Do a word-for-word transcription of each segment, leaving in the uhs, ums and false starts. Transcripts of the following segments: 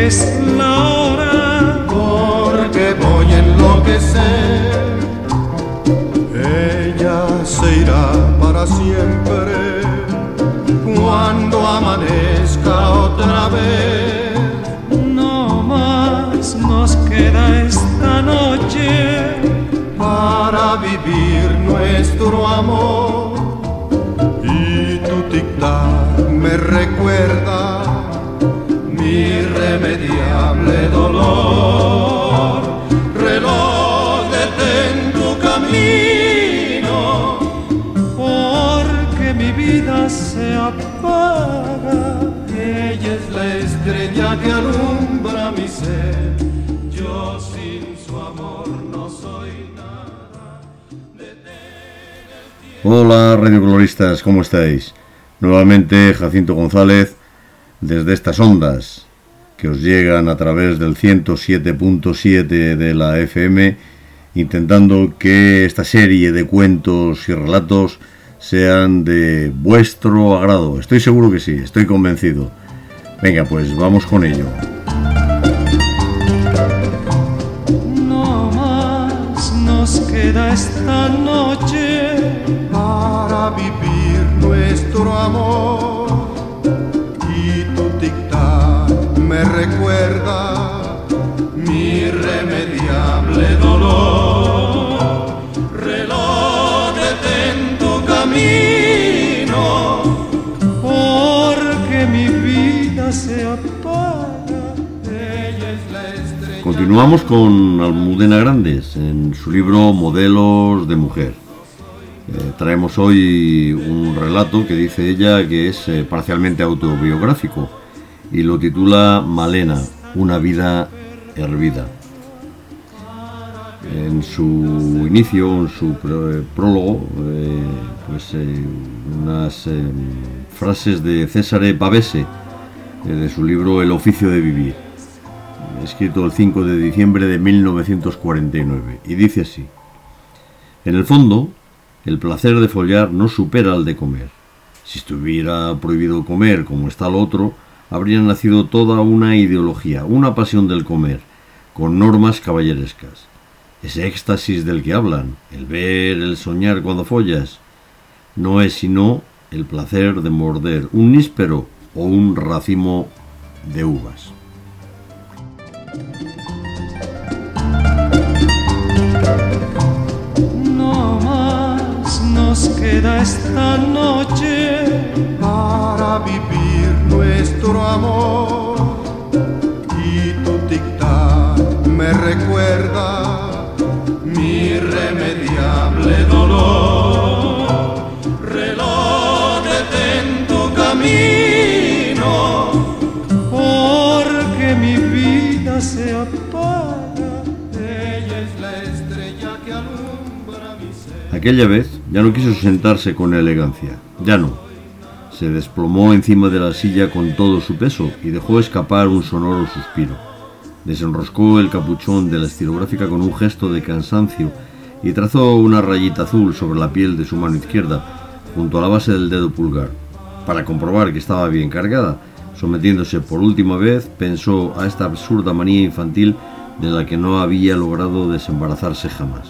es la hora, porque voy a enloquecer. Ella se irá para siempre cuando amanezca otra vez. no más nos queda esta noche para vivir nuestro amor. Y tu tic-tac me recuerda mi irremediable dolor. Reloj, detén tu camino, porque mi vida se apaga. ella es la estrella que alumbra mi ser. Yo sin su amor no soy nada. Hola radiocoloristas, ¿cómo estáis? Nuevamente Jacinto González desde estas ondas que os llegan a través del ciento siete punto siete de la F M, intentando que esta serie de cuentos y relatos sean de vuestro agrado. Estoy seguro que sí, estoy convencido. Venga, pues vamos con ello. No más nos queda esta noche para vivir nuestro amor. Y tu tic-tac me recuerda mi irremediable dolor. Reloj, detén tu camino, porque mi vida se apaga. ella es la estrella. Continuamos con Almudena Grandes en su libro Modelos de Mujer. Eh, traemos hoy un relato que dice ella que es eh, parcialmente autobiográfico y lo titula Malena, una vida hervida. En su inicio, en su pr- prólogo, eh, pues eh, unas eh, frases de Cesare Pavese, eh, de su libro El oficio de vivir, escrito el cinco de diciembre de mil novecientos cuarenta y nueve, y dice así: en el fondo, el placer de follar no supera al de comer. Si estuviera prohibido comer como está lo otro, habría nacido toda una ideología, una pasión del comer, con normas caballerescas. Ese éxtasis del que hablan, el ver, el soñar cuando follas, no es sino el placer de morder un níspero o un racimo de uvas. No más nos queda esta noche para vivir nuestro amor. Y tu tic-tac me recuerda mi irremediable dolor. Reloj, detén tu camino, porque mi vida se apaga. ella es la estrella que alumbra mi ser. Aquella vez ya no quiso sentarse con elegancia, ya no. Se desplomó encima de la silla con todo su peso y dejó escapar un sonoro suspiro. Desenroscó el capuchón de la estilográfica con un gesto de cansancio y trazó una rayita azul sobre la piel de su mano izquierda, junto a la base del dedo pulgar. Para comprobar que estaba bien cargada, sometiéndose por última vez, pensó a esta absurda manía infantil de la que no había logrado desembarazarse jamás.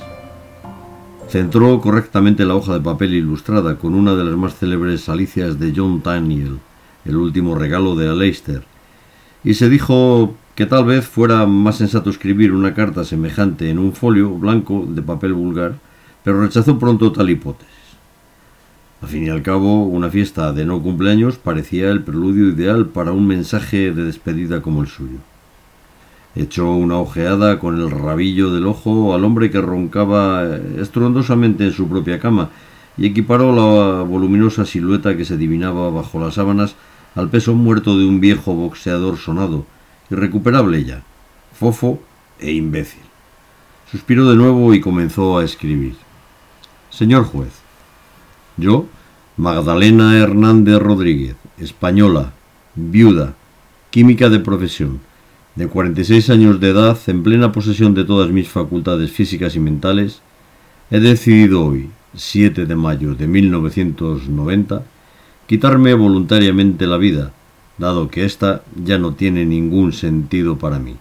Centró correctamente la hoja de papel ilustrada con una de las más célebres alicias de John Daniel, el último regalo de Aleister, y se dijo que tal vez fuera más sensato escribir una carta semejante en un folio blanco de papel vulgar, pero rechazó pronto tal hipótesis. Al fin y al cabo, una fiesta de no cumpleaños parecía el preludio ideal para un mensaje de despedida como el suyo. Echó una ojeada con el rabillo del ojo al hombre que roncaba estruendosamente en su propia cama y equiparó la voluminosa silueta que se adivinaba bajo las sábanas al peso muerto de un viejo boxeador sonado, irrecuperable ya, fofo e imbécil. Suspiró de nuevo y comenzó a escribir. Señor juez, yo, Magdalena Hernández Rodríguez, española, viuda, química de profesión, de cuarenta y seis años de edad, en plena posesión de todas mis facultades físicas y mentales, he decidido hoy, siete de mayo de mil novecientos noventa, quitarme voluntariamente la vida, dado que ésta ya no tiene ningún sentido para mí.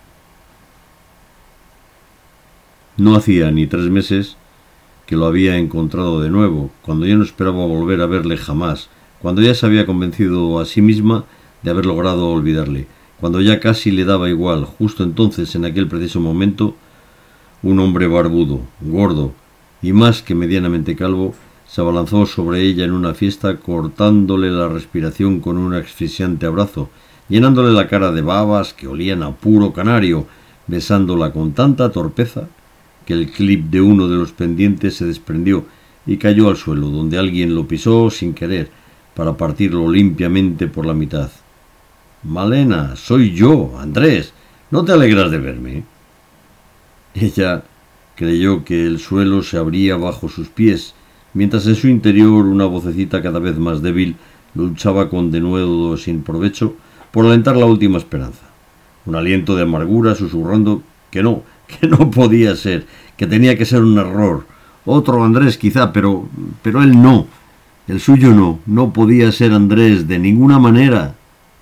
No hacía ni tres meses que lo había encontrado de nuevo, cuando yo no esperaba volver a verle jamás, cuando ya se había convencido a sí misma de haber logrado olvidarle, cuando ya casi le daba igual. Justo entonces, en aquel preciso momento, un hombre barbudo, gordo y más que medianamente calvo, se abalanzó sobre ella en una fiesta, cortándole la respiración con un asfixiante abrazo, llenándole la cara de babas que olían a puro canario, besándola con tanta torpeza que el clip de uno de los pendientes se desprendió y cayó al suelo, donde alguien lo pisó sin querer, para partirlo limpiamente por la mitad. «Malena, soy yo, Andrés. ¿No te alegras de verme?» Ella creyó que el suelo se abría bajo sus pies, mientras en su interior una vocecita cada vez más débil luchaba con denuedo sin provecho por alentar la última esperanza. Un aliento de amargura susurrando que no, que no podía ser, que tenía que ser un error. Otro Andrés quizá, pero, pero él no. El suyo no, no podía ser Andrés de ninguna manera.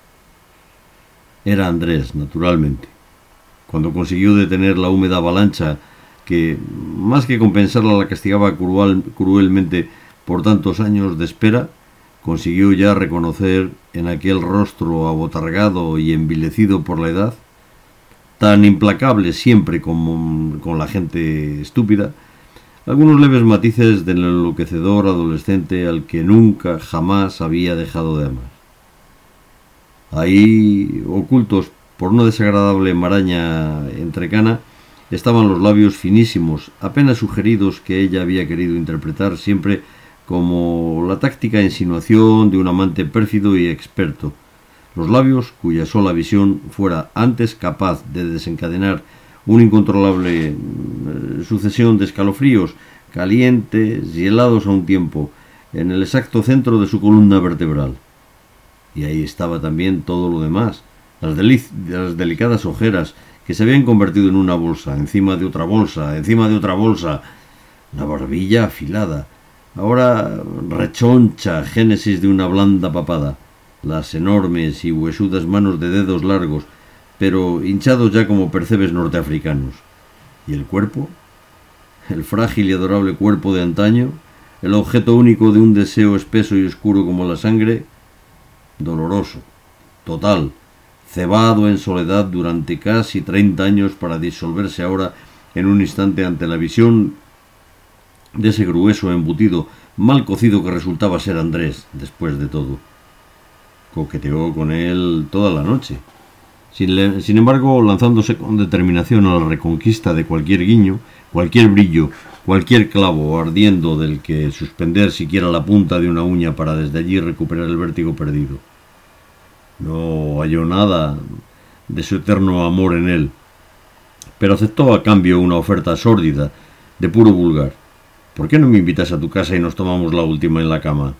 Era Andrés, naturalmente. Cuando consiguió detener la húmeda avalancha que, más que compensarla, la castigaba cruel, cruelmente por tantos años de espera, consiguió ya reconocer en aquel rostro abotargado y envilecido por la edad, tan implacable siempre como con la gente estúpida, algunos leves matices del enloquecedor adolescente al que nunca jamás había dejado de amar. Ahí, ocultos por una desagradable maraña entrecana, estaban los labios finísimos, apenas sugeridos, que ella había querido interpretar siempre como la táctica insinuación de un amante pérfido y experto. Los labios cuya sola visión fuera antes capaz de desencadenar una incontrolable eh, sucesión de escalofríos, calientes y helados a un tiempo, en el exacto centro de su columna vertebral. Y ahí estaba también todo lo demás, las, delic- las delicadas ojeras que se habían convertido en una bolsa, encima de otra bolsa, encima de otra bolsa, la barbilla afilada, ahora rechoncha génesis de una blanda papada, las enormes y huesudas manos de dedos largos, pero hinchados ya como percebes norteafricanos. ¿Y el cuerpo? El frágil y adorable cuerpo de antaño, el objeto único de un deseo espeso y oscuro como la sangre, doloroso, total, cebado en soledad durante casi treinta años para disolverse ahora en un instante ante la visión de ese grueso embutido mal cocido que resultaba ser Andrés, después de todo. Coqueteó con él toda la noche, sin, le, sin embargo lanzándose con determinación a la reconquista de cualquier guiño, cualquier brillo, cualquier clavo ardiendo del que suspender siquiera la punta de una uña para desde allí recuperar el vértigo perdido. No halló nada de su eterno amor en él, pero aceptó a cambio una oferta sórdida, de puro vulgar. ¿Por qué no me invitas a tu casa y nos tomamos la última en la cama?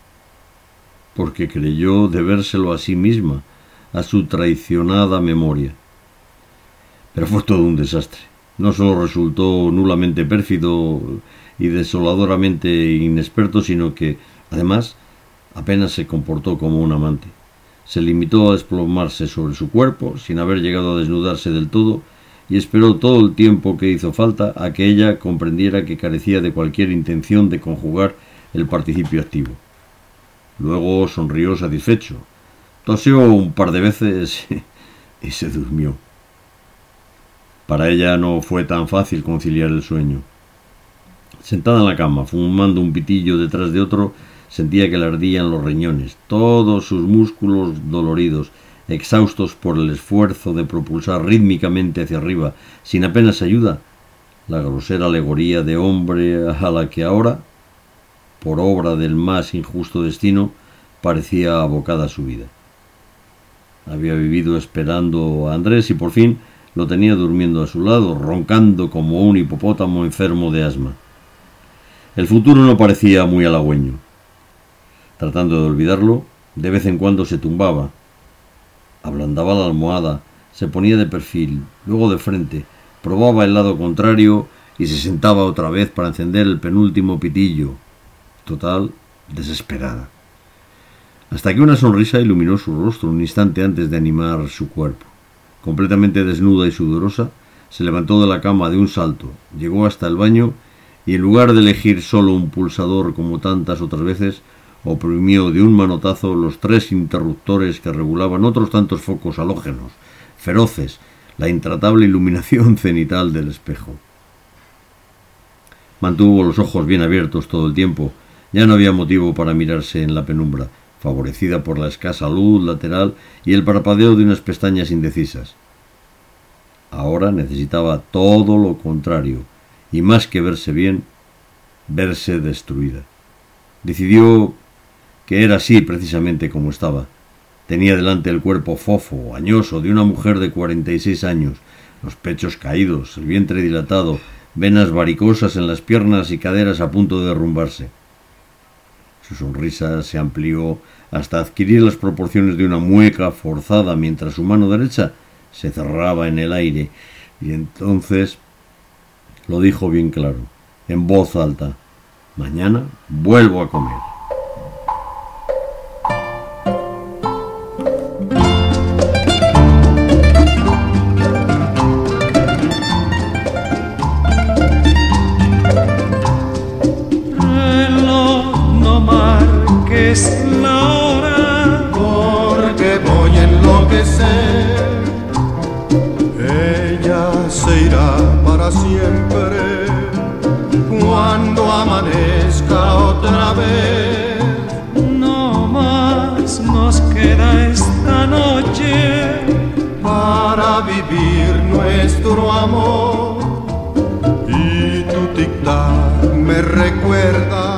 Porque creyó debérselo a sí misma, a su traicionada memoria. Pero fue todo un desastre. No solo resultó nulamente pérfido y desoladoramente inexperto, sino que, además, apenas se comportó como un amante. Se limitó a desplomarse sobre su cuerpo, sin haber llegado a desnudarse del todo, y esperó todo el tiempo que hizo falta a que ella comprendiera que carecía de cualquier intención de conjugar el participio activo. Luego sonrió satisfecho, tosió un par de veces y se durmió. Para ella no fue tan fácil conciliar el sueño. Sentada en la cama, fumando un pitillo detrás de otro, sentía que le ardían los riñones, todos sus músculos doloridos, exhaustos por el esfuerzo de propulsar rítmicamente hacia arriba, sin apenas ayuda, la grosera alegoría de hombre a la que ahora, por obra del más injusto destino, parecía abocada a su vida. Había vivido esperando a Andrés y por fin lo tenía durmiendo a su lado, roncando como un hipopótamo enfermo de asma. El futuro no parecía muy halagüeño. Tratando de olvidarlo, de vez en cuando se tumbaba, ablandaba la almohada, se ponía de perfil, luego de frente, probaba el lado contrario y se sentaba otra vez para encender el penúltimo pitillo. Total, desesperada. hasta que una sonrisa iluminó su rostro un instante antes de animar su cuerpo. Completamente desnuda y sudorosa, se levantó de la cama de un salto, llegó hasta el baño y en lugar de elegir solo un pulsador como tantas otras veces, oprimió de un manotazo los tres interruptores que regulaban otros tantos focos halógenos, feroces, la intratable iluminación cenital del espejo. Mantuvo los ojos bien abiertos todo el tiempo. Ya no había motivo para mirarse en la penumbra, favorecida por la escasa luz lateral y el parpadeo de unas pestañas indecisas. Ahora necesitaba todo lo contrario, y más que verse bien, verse destruida. Decidió que era así precisamente como estaba. Tenía delante el cuerpo fofo, añoso, de una mujer de cuarenta y seis años, los pechos caídos, el vientre dilatado, venas varicosas en las piernas y caderas a punto de derrumbarse. Su sonrisa se amplió hasta adquirir las proporciones de una mueca forzada mientras su mano derecha se cerraba en el aire, y entonces lo dijo bien claro, en voz alta: mañana vuelvo a comer. Es la hora, porque voy a enloquecer. Ella se irá para siempre cuando amanezca otra vez. no más nos queda esta noche para vivir nuestro amor. Y tu tic-tac me recuerda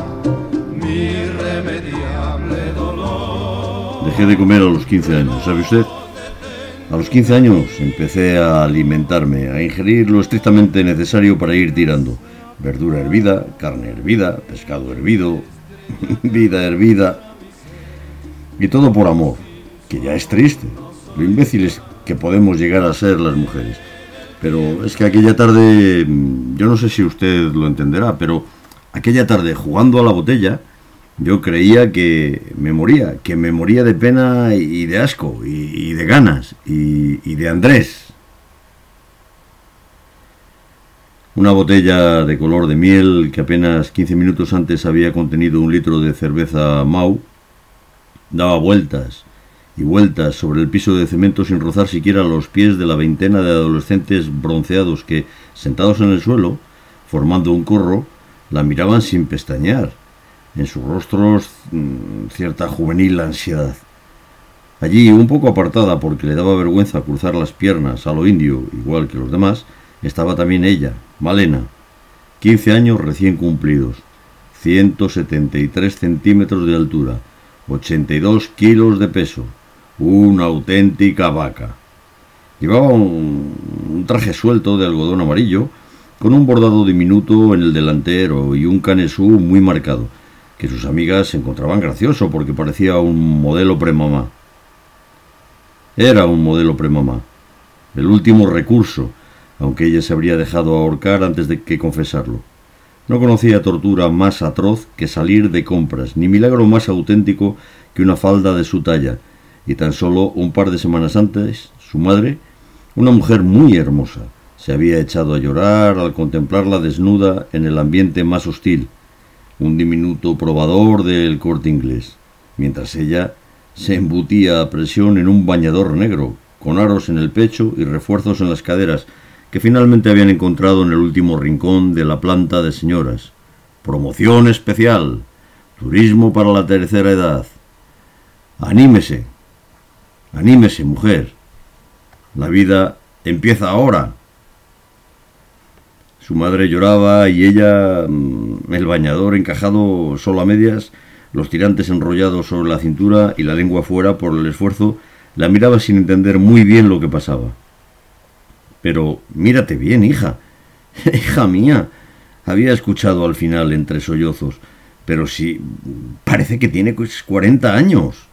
Dejé de comer a los quince años, ¿sabe usted? A los quince años empecé a alimentarme, a ingerir lo estrictamente necesario para ir tirando. Verdura hervida, carne hervida, pescado hervido, vida hervida. Y todo por amor, que ya es triste, lo imbéciles que podemos llegar a ser las mujeres. Pero es que aquella tarde, yo no sé si usted lo entenderá, pero aquella tarde jugando a la botella, yo creía que me moría, que me moría de pena y de asco, y, y de ganas, y, y de Andrés. Una botella de color de miel que apenas quince minutos antes había contenido un litro de cerveza Mau, daba vueltas y vueltas sobre el piso de cemento sin rozar siquiera los pies de la veintena de adolescentes bronceados que, sentados en el suelo, formando un corro, la miraban sin pestañear. En sus rostros mmm, cierta juvenil ansiedad. Allí, un poco apartada porque le daba vergüenza cruzar las piernas a lo indio, igual que los demás, estaba también ella, Malena, quince años recién cumplidos, ciento setenta y tres centímetros de altura, ochenta y dos kilos de peso, una auténtica vaca. Llevaba un, un traje suelto de algodón amarillo, con un bordado diminuto en el delantero y un canesú muy marcado, que sus amigas se encontraban gracioso porque parecía un modelo premamá. Era un modelo premamá, el último recurso, aunque ella se habría dejado ahorcar antes de que confesarlo. No conocía tortura más atroz que salir de compras, ni milagro más auténtico que una falda de su talla, y tan solo un par de semanas antes, su madre, una mujer muy hermosa, se había echado a llorar al contemplarla desnuda en el ambiente más hostil, un diminuto probador del Corte Inglés, mientras ella se embutía a presión en un bañador negro, con aros en el pecho y refuerzos en las caderas, que finalmente habían encontrado en el último rincón de la planta de señoras. Promoción especial, turismo para la tercera edad. Anímese, anímese, mujer. La vida empieza ahora. Su madre lloraba y ella, el bañador encajado solo a medias, los tirantes enrollados sobre la cintura y la lengua fuera por el esfuerzo, la miraba sin entender muy bien lo que pasaba. Pero mírate bien, hija, hija mía, había escuchado al final entre sollozos, pero sí, parece que tiene cuarenta años.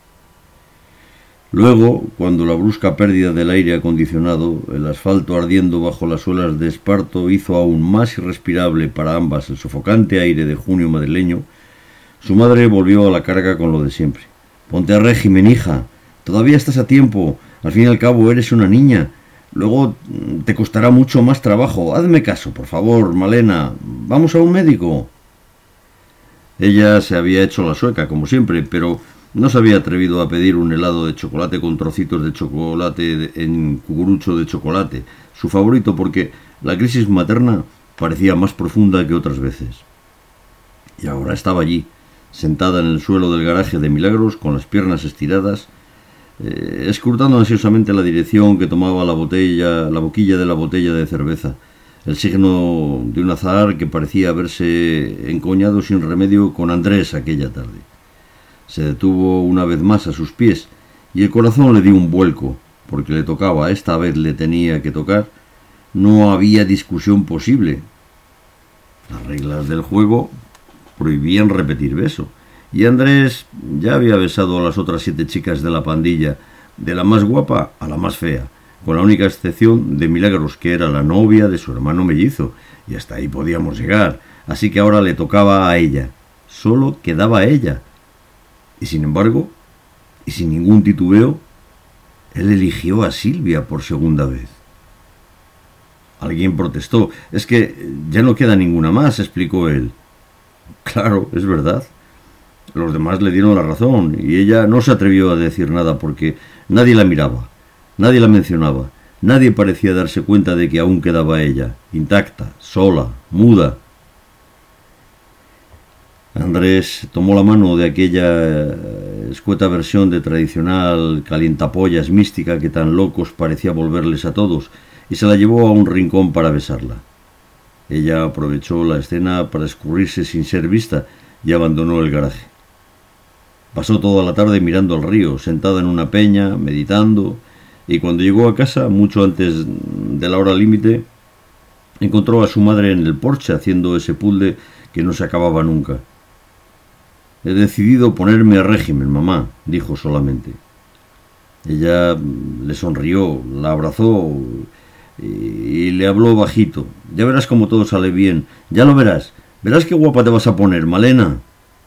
Luego, cuando la brusca pérdida del aire acondicionado, el asfalto ardiendo bajo las suelas de esparto hizo aún más irrespirable para ambas el sofocante aire de junio madrileño, su madre volvió a la carga con lo de siempre. Ponte a régimen, hija. Todavía estás a tiempo. Al fin y al cabo eres una niña. Luego te costará mucho más trabajo. Hazme caso, por favor, Malena. Vamos a un médico. Ella se había hecho la sueca, como siempre, pero no se había atrevido a pedir un helado de chocolate con trocitos de chocolate en cucurucho de chocolate, su favorito, porque la crisis materna parecía más profunda que otras veces. Y ahora estaba allí, sentada en el suelo del garaje de Milagros, con las piernas estiradas, eh, escrutando ansiosamente la dirección que tomaba la botella, la boquilla de la botella de cerveza, el signo de un azar que parecía haberse encoñado sin remedio con Andrés aquella tarde. Se detuvo una vez más a sus pies y el corazón le dio un vuelco, porque le tocaba, esta vez le tenía que tocar. No había discusión posible. Las reglas del juego prohibían repetir beso, y Andrés ya había besado a las otras siete chicas de la pandilla, de la más guapa a la más fea, con la única excepción de Milagros, que era la novia de su hermano mellizo, y hasta ahí podíamos llegar. Así que ahora le tocaba a ella, solo quedaba a ella. Y sin embargo, y sin ningún titubeo, él eligió a Silvia por segunda vez. Alguien protestó. Es que ya no queda ninguna más, explicó él. Claro, es verdad. Los demás le dieron la razón, y ella no se atrevió a decir nada porque nadie la miraba, nadie la mencionaba, nadie parecía darse cuenta de que aún quedaba ella, intacta, sola, muda. Andrés tomó la mano de aquella escueta versión de tradicional calientapollas mística que tan locos parecía volverles a todos, y se la llevó a un rincón para besarla. Ella aprovechó la escena para escurrirse sin ser vista y abandonó el garaje. Pasó toda la tarde mirando al río, sentada en una peña, meditando, y cuando llegó a casa, mucho antes de la hora límite, encontró a su madre en el porche haciendo ese puzzle que no se acababa nunca. He decidido ponerme a régimen, mamá, dijo solamente. Ella le sonrió, la abrazó y, y le habló bajito. Ya verás cómo todo sale bien, ya lo verás. Verás qué guapa te vas a poner, Malena.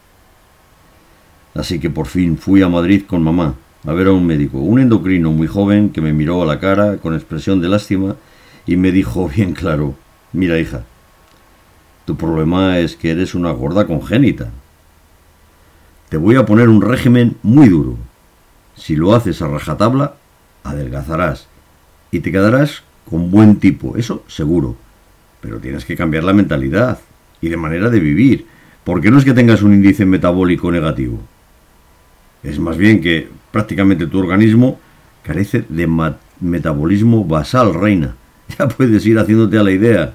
Así que por fin fui a Madrid con mamá a ver a un médico, un endocrino muy joven que me miró a la cara con expresión de lástima y me dijo bien claro: mira, hija, tu problema es que eres una gorda congénita. Te voy a poner un régimen muy duro. Si lo haces a rajatabla, adelgazarás y te quedarás con buen tipo, eso seguro. Pero tienes que cambiar la mentalidad y de manera de vivir, porque no es que tengas un índice metabólico negativo. Es más bien que prácticamente tu organismo carece de metabolismo basal, reina. Ya puedes ir haciéndote a la idea.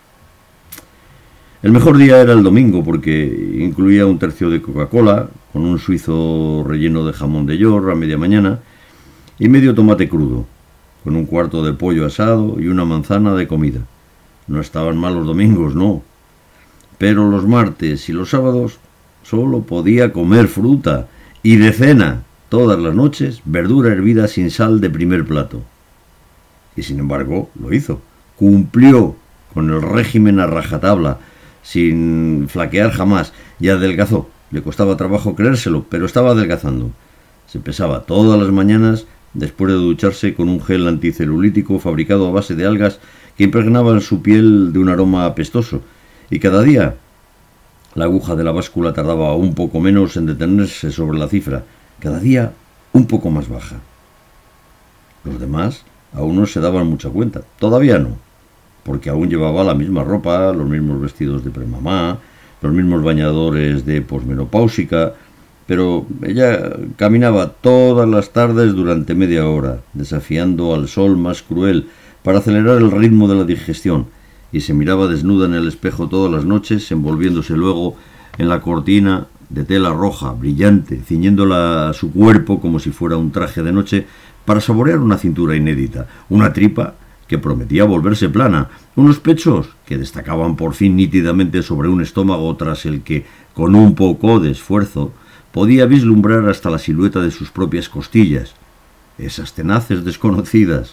El mejor día era el domingo porque incluía un tercio de Coca-Cola con un suizo relleno de jamón de york a media mañana y medio tomate crudo, con un cuarto de pollo asado y una manzana de comida. No estaban mal los domingos, no. Pero los martes y los sábados solo podía comer fruta y de cena, todas las noches, verdura hervida sin sal de primer plato. Y sin embargo, lo hizo. Cumplió con el régimen a rajatabla, sin flaquear jamás, y adelgazó. Le costaba trabajo creérselo, pero estaba adelgazando. Se pesaba todas las mañanas después de ducharse con un gel anticelulítico fabricado a base de algas que impregnaban su piel de un aroma apestoso, y cada día la aguja de la báscula tardaba un poco menos en detenerse sobre la cifra, cada día un poco más baja. Los demás aún no se daban mucha cuenta, todavía no, porque aún llevaba la misma ropa, los mismos vestidos de premamá, los mismos bañadores de posmenopáusica, pero ella caminaba todas las tardes durante media hora, desafiando al sol más cruel para acelerar el ritmo de la digestión, y se miraba desnuda en el espejo todas las noches, envolviéndose luego en la cortina de tela roja, brillante, ciñéndola a su cuerpo como si fuera un traje de noche, para saborear una cintura inédita, una tripa que prometía volverse plana, unos pechos que destacaban por fin nítidamente sobre un estómago tras el que, con un poco de esfuerzo, podía vislumbrar hasta la silueta de sus propias costillas, esas tenaces desconocidas.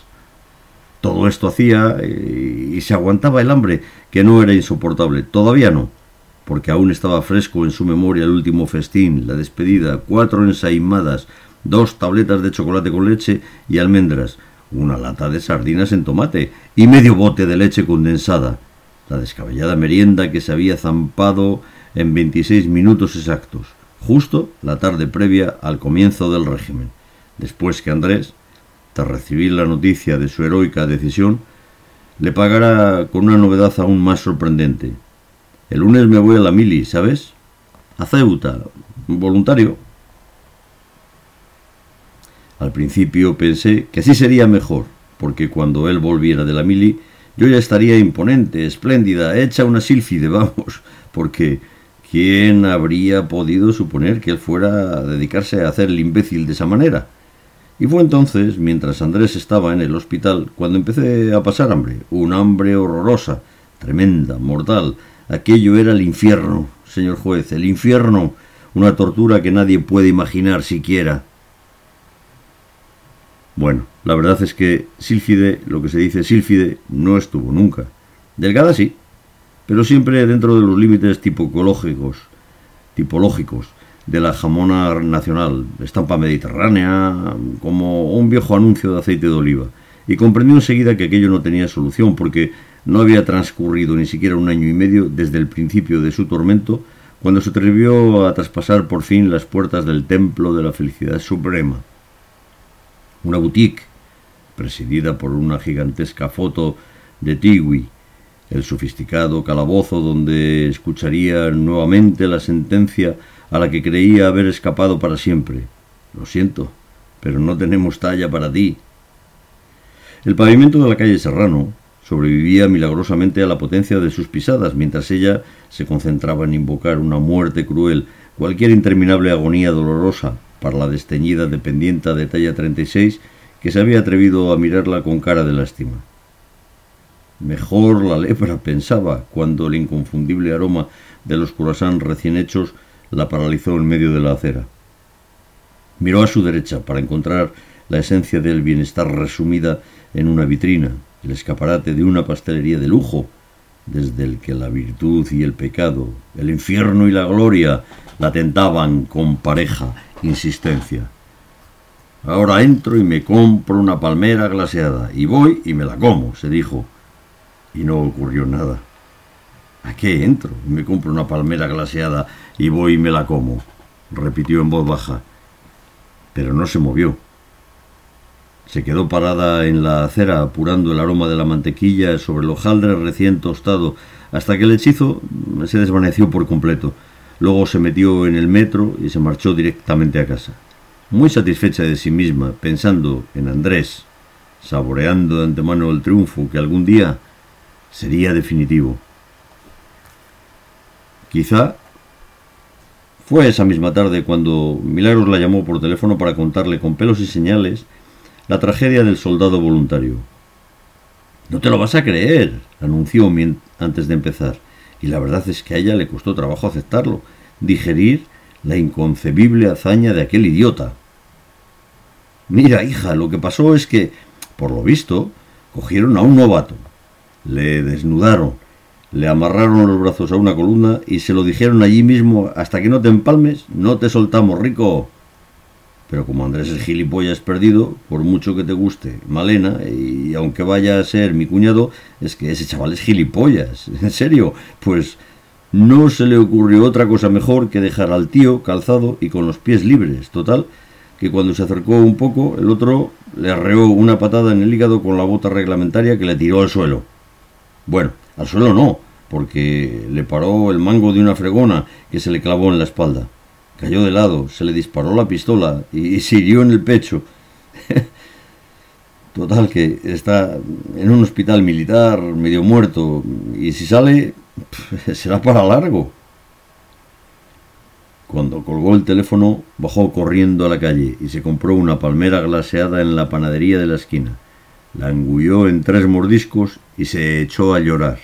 Todo esto hacía y se aguantaba el hambre, que no era insoportable, todavía no, porque aún estaba fresco en su memoria el último festín, la despedida, cuatro ensaimadas, dos tabletas de chocolate con leche y almendras, una lata de sardinas en tomate y medio bote de leche condensada, la descabellada merienda que se había zampado en veintiséis minutos exactos, justo la tarde previa al comienzo del régimen, después que Andrés, tras recibir la noticia de su heroica decisión, le pagara con una novedad aún más sorprendente. El lunes me voy a la mili, ¿sabes? A Ceuta, voluntario. Al principio pensé que así sería mejor, porque cuando él volviera de la mili, yo ya estaría imponente, espléndida, hecha una sílfide, vamos, porque ¿quién habría podido suponer que él fuera a dedicarse a hacer el imbécil de esa manera? Y fue entonces, mientras Andrés estaba en el hospital, cuando empecé a pasar hambre, un hambre horrorosa, tremenda, mortal. Aquello era el infierno, señor juez, el infierno, una tortura que nadie puede imaginar siquiera. Bueno, la verdad es que sílfide, lo que se dice sílfide, no estuvo nunca. Delgada sí, pero siempre dentro de los límites tipológicos, tipológicos de la jamona nacional, estampa mediterránea, como un viejo anuncio de aceite de oliva, y comprendió enseguida que aquello no tenía solución, porque no había transcurrido ni siquiera un año y medio desde el principio de su tormento, cuando se atrevió a traspasar por fin las puertas del templo de la felicidad suprema. Una boutique, presidida por una gigantesca foto de Tiwi, el sofisticado calabozo donde escucharía nuevamente la sentencia a la que creía haber escapado para siempre. Lo siento, pero no tenemos talla para ti. El pavimento de la calle Serrano sobrevivía milagrosamente a la potencia de sus pisadas, mientras ella se concentraba en invocar una muerte cruel, cualquier interminable agonía dolorosa para la desteñida dependienta de talla treinta y seis que se había atrevido a mirarla con cara de lástima. Mejor la lepra, pensaba, cuando el inconfundible aroma de los croissants recién hechos la paralizó en medio de la acera. Miró a su derecha para encontrar la esencia del bienestar resumida en una vitrina, el escaparate de una pastelería de lujo, desde el que la virtud y el pecado, el infierno y la gloria la tentaban con pareja insistencia. Ahora entro y me compro una palmera glaseada, y voy y me la como, se dijo, y no ocurrió nada. ¿A qué entro y me compro una palmera glaseada y voy y me la como?, repitió en voz baja, pero no se movió. Se quedó parada en la acera apurando el aroma de la mantequilla sobre el hojaldre recién tostado hasta que el hechizo se desvaneció por completo. Luego se metió en el metro y se marchó directamente a casa, muy satisfecha de sí misma, pensando en Andrés, saboreando de antemano el triunfo que algún día sería definitivo. Quizá fue esa misma tarde cuando Milagros la llamó por teléfono para contarle con pelos y señales la tragedia del soldado voluntario. «No te lo vas a creer», anunció antes de empezar, y la verdad es que a ella le costó trabajo aceptarlo, digerir la inconcebible hazaña de aquel idiota. «Mira, hija, lo que pasó es que, por lo visto, cogieron a un novato, le desnudaron, le amarraron los brazos a una columna y se lo dijeron allí mismo: hasta que no te empalmes, no te soltamos, rico». Pero como Andrés es gilipollas perdido, por mucho que te guste Malena, y aunque vaya a ser mi cuñado, es que ese chaval es gilipollas, en serio, pues no se le ocurrió otra cosa mejor que dejar al tío calzado y con los pies libres. Total, que cuando se acercó un poco, el otro le arreó una patada en el hígado con la bota reglamentaria que le tiró al suelo. Bueno, al suelo no, porque le paró el mango de una fregona que se le clavó en la espalda. Cayó de lado, se le disparó la pistola y se hirió en el pecho. Total, que está en un hospital militar, medio muerto, y si sale, será para largo. Cuando colgó el teléfono, bajó corriendo a la calle y se compró una palmera glaseada en la panadería de la esquina. La engulló en tres mordiscos y se echó a llorar.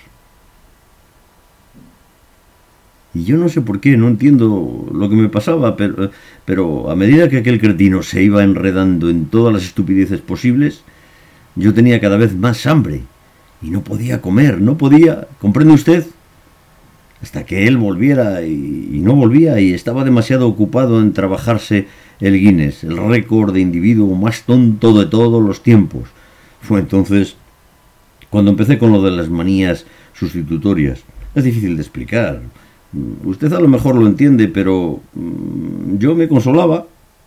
Y yo no sé por qué, no entiendo lo que me pasaba, pero, pero a medida que aquel cretino se iba enredando en todas las estupideces posibles, yo tenía cada vez más hambre y no podía comer, no podía, ¿comprende usted? hasta que él volviera y, y no volvía, y estaba demasiado ocupado en trabajarse el Guinness, el récord de individuo más tonto de todos los tiempos. Fue entonces cuando empecé con lo de las manías sustitutorias. Es difícil de explicar. Usted a lo mejor lo entiende, pero yo me consolaba.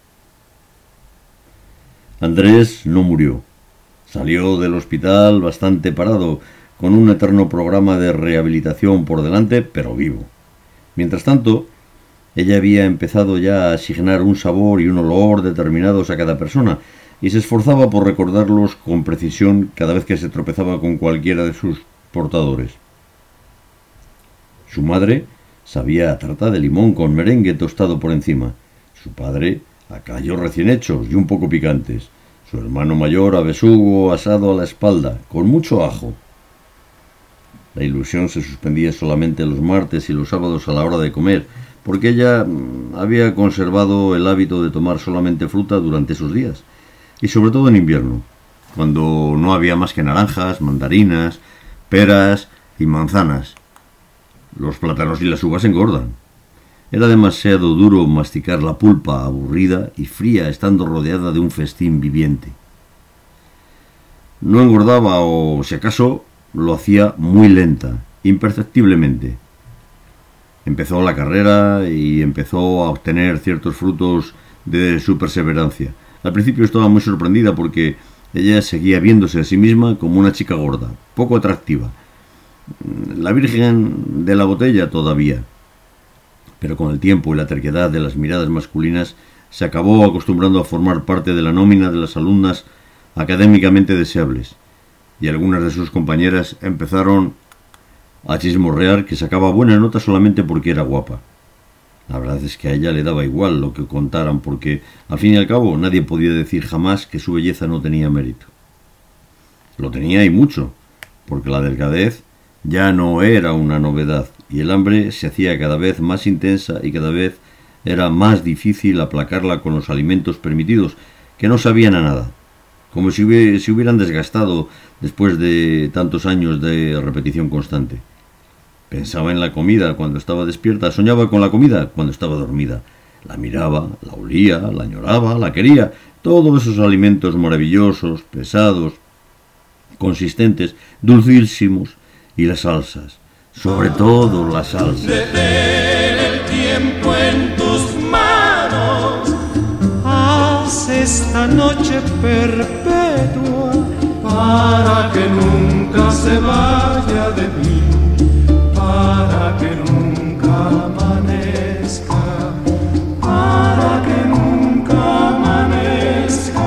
Andrés no murió. Salió del hospital bastante parado, con un eterno programa de rehabilitación por delante, pero vivo. Mientras tanto, ella había empezado ya a asignar un sabor y un olor determinados a cada persona, y se esforzaba por recordarlos con precisión cada vez que se tropezaba con cualquiera de sus portadores. Su madre sabía a tarta de limón con merengue tostado por encima, su padre a callos recién hechos y un poco picantes, su hermano mayor a besugo asado a la espalda, con mucho ajo. La ilusión se suspendía solamente los martes y los sábados a la hora de comer, porque ella había conservado el hábito de tomar solamente fruta durante esos días, y sobre todo en invierno, cuando no había más que naranjas, mandarinas, peras y manzanas. Los plátanos y las uvas engordan. Era demasiado duro masticar la pulpa aburrida y fría estando rodeada de un festín viviente. No engordaba, o si acaso lo hacía muy lenta, imperceptiblemente. Empezó la carrera y empezó a obtener ciertos frutos de su perseverancia. Al principio estaba muy sorprendida porque ella seguía viéndose a sí misma como una chica gorda, poco atractiva. La virgen de la botella todavía. Pero con el tiempo y la terquedad de las miradas masculinas se acabó acostumbrando a formar parte de la nómina de las alumnas académicamente deseables, y algunas de sus compañeras empezaron a chismorrear que sacaba buena nota solamente porque era guapa. La verdad es que a ella le daba igual lo que contaran, porque al fin y al cabo nadie podía decir jamás que su belleza no tenía mérito. Lo tenía y mucho, porque la delgadez ya no era una novedad, y el hambre se hacía cada vez más intensa y cada vez era más difícil aplacarla con los alimentos permitidos, que no sabían a nada, como si hubieran desgastado después de tantos años de repetición constante. Pensaba en la comida cuando estaba despierta, soñaba con la comida cuando estaba dormida. La miraba, la olía, la añoraba, la quería. Todos esos alimentos maravillosos, pesados, consistentes, dulcísimos, y las salsas, sobre todo las salsas. Detén el tiempo en tus manos, Haz esta noche perpetua para que nunca se vaya de mí, para que nunca amanezca, para que nunca amanezca.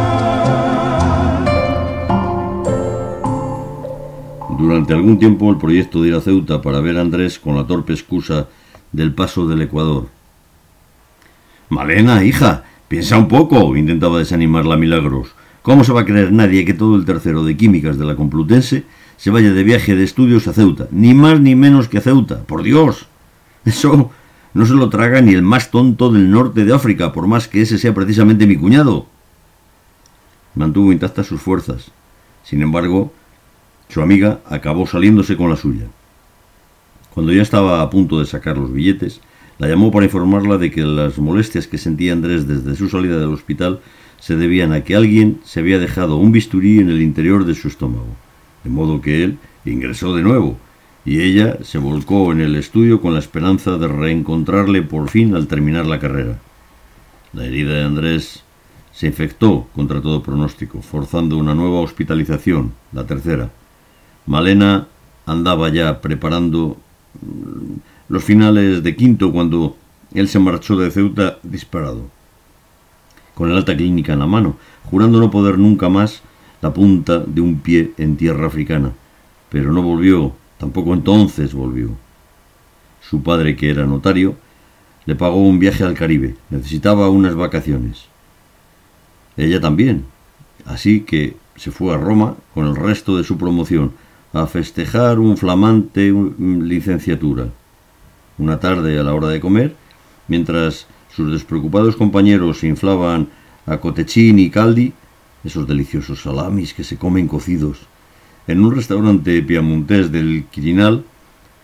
Durante algún tiempo el proyecto de ir a Ceuta para ver a Andrés con la torpe excusa del paso del Ecuador. Malena, hija, piensa un poco, intentaba desanimarla Milagros. ¿Cómo se va a creer nadie que todo el tercero de químicas de la Complutense se vaya de viaje de estudios a Ceuta? Ni más ni menos que a Ceuta, por Dios. Eso no se lo traga ni el más tonto del norte de África, por más que ese sea precisamente mi cuñado. Mantuvo intactas sus fuerzas. Sin embargo, su amiga acabó saliéndose con la suya. Cuando ya estaba a punto de sacar los billetes, la llamó para informarla de que las molestias que sentía Andrés desde su salida del hospital se debían a que alguien se había dejado un bisturí en el interior de su estómago, de modo que él ingresó de nuevo, y ella se volcó en el estudio con la esperanza de reencontrarle por fin al terminar la carrera. La herida de Andrés se infectó contra todo pronóstico, forzando una nueva hospitalización, la tercera. Malena andaba ya preparando los finales de quinto cuando él se marchó de Ceuta disparado, con el alta clínica en la mano, jurando no poder nunca más la punta de un pie en tierra africana. Pero no volvió, tampoco entonces volvió. Su padre, que era notario, le pagó un viaje al Caribe, necesitaba unas vacaciones. Ella también, así que se fue a Roma con el resto de su promoción, a festejar un flamante licenciatura. Una tarde a la hora de comer, mientras sus despreocupados compañeros se inflaban a cotechín y caldi, esos deliciosos salamis que se comen cocidos, en un restaurante piamontés del Quirinal,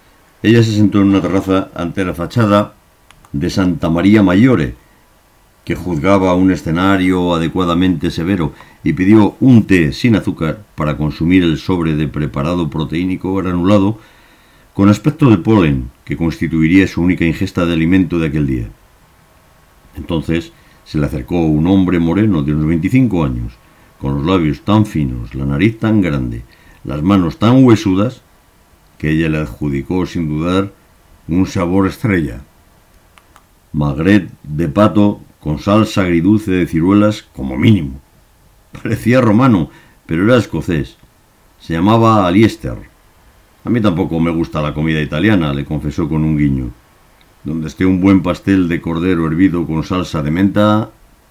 Ella se sentó en una terraza ante la fachada de Santa María Maggiore, que juzgaba un escenario adecuadamente severo, y pidió un té sin azúcar para consumir el sobre de preparado proteínico granulado con aspecto de polen, que constituiría su única ingesta de alimento de aquel día. Entonces se le acercó un hombre moreno de unos veinticinco años, con los labios tan finos, la nariz tan grande, las manos tan huesudas, que ella le adjudicó sin dudar un sabor estrella. Magret de pato con salsa agridulce de ciruelas como mínimo. Parecía romano, pero era escocés. Se llamaba Alister. A mí tampoco me gusta la comida italiana, le confesó con un guiño. Donde esté un buen pastel de cordero hervido con salsa de menta...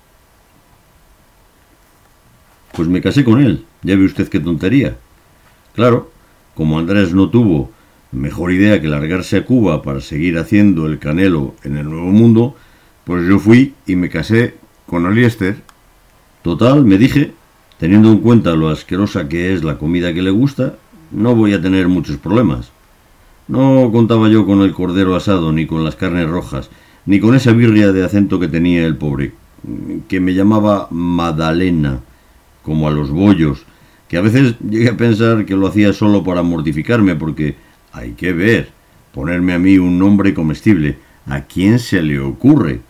Pues me casé con él, ya ve usted qué tontería. Claro, como Andrés no tuvo mejor idea que largarse a Cuba para seguir haciendo el canelo en el Nuevo Mundo, pues yo fui y me casé con Alister. Total, me dije, teniendo en cuenta lo asquerosa que es la comida que le gusta, no voy a tener muchos problemas. No contaba yo con el cordero asado, ni con las carnes rojas, ni con esa birria de acento que tenía el pobre, que me llamaba Madalena, como a los bollos, que a veces llegué a pensar que lo hacía solo para mortificarme, porque hay que ver, ponerme a mí un nombre comestible, ¿a quién se le ocurre?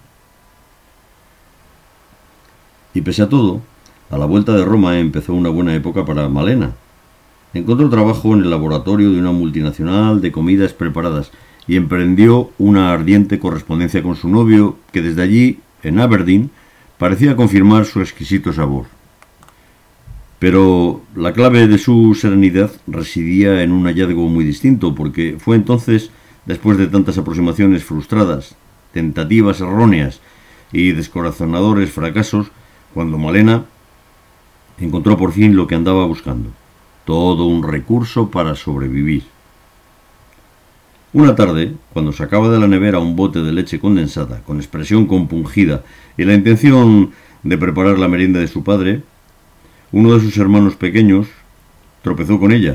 Y pese a todo, a la vuelta de Roma empezó una buena época para Malena. Encontró trabajo en el laboratorio de una multinacional de comidas preparadas y emprendió una ardiente correspondencia con su novio, que desde allí, en Aberdeen, parecía confirmar su exquisito sabor. Pero la clave de su serenidad residía en un hallazgo muy distinto, porque fue entonces, después de tantas aproximaciones frustradas, tentativas erróneas y descorazonadores fracasos, cuando Malena encontró por fin lo que andaba buscando, todo un recurso para sobrevivir. Una tarde, cuando sacaba de la nevera un bote de leche condensada, con expresión compungida y la intención de preparar la merienda de su padre, uno de sus hermanos pequeños tropezó con ella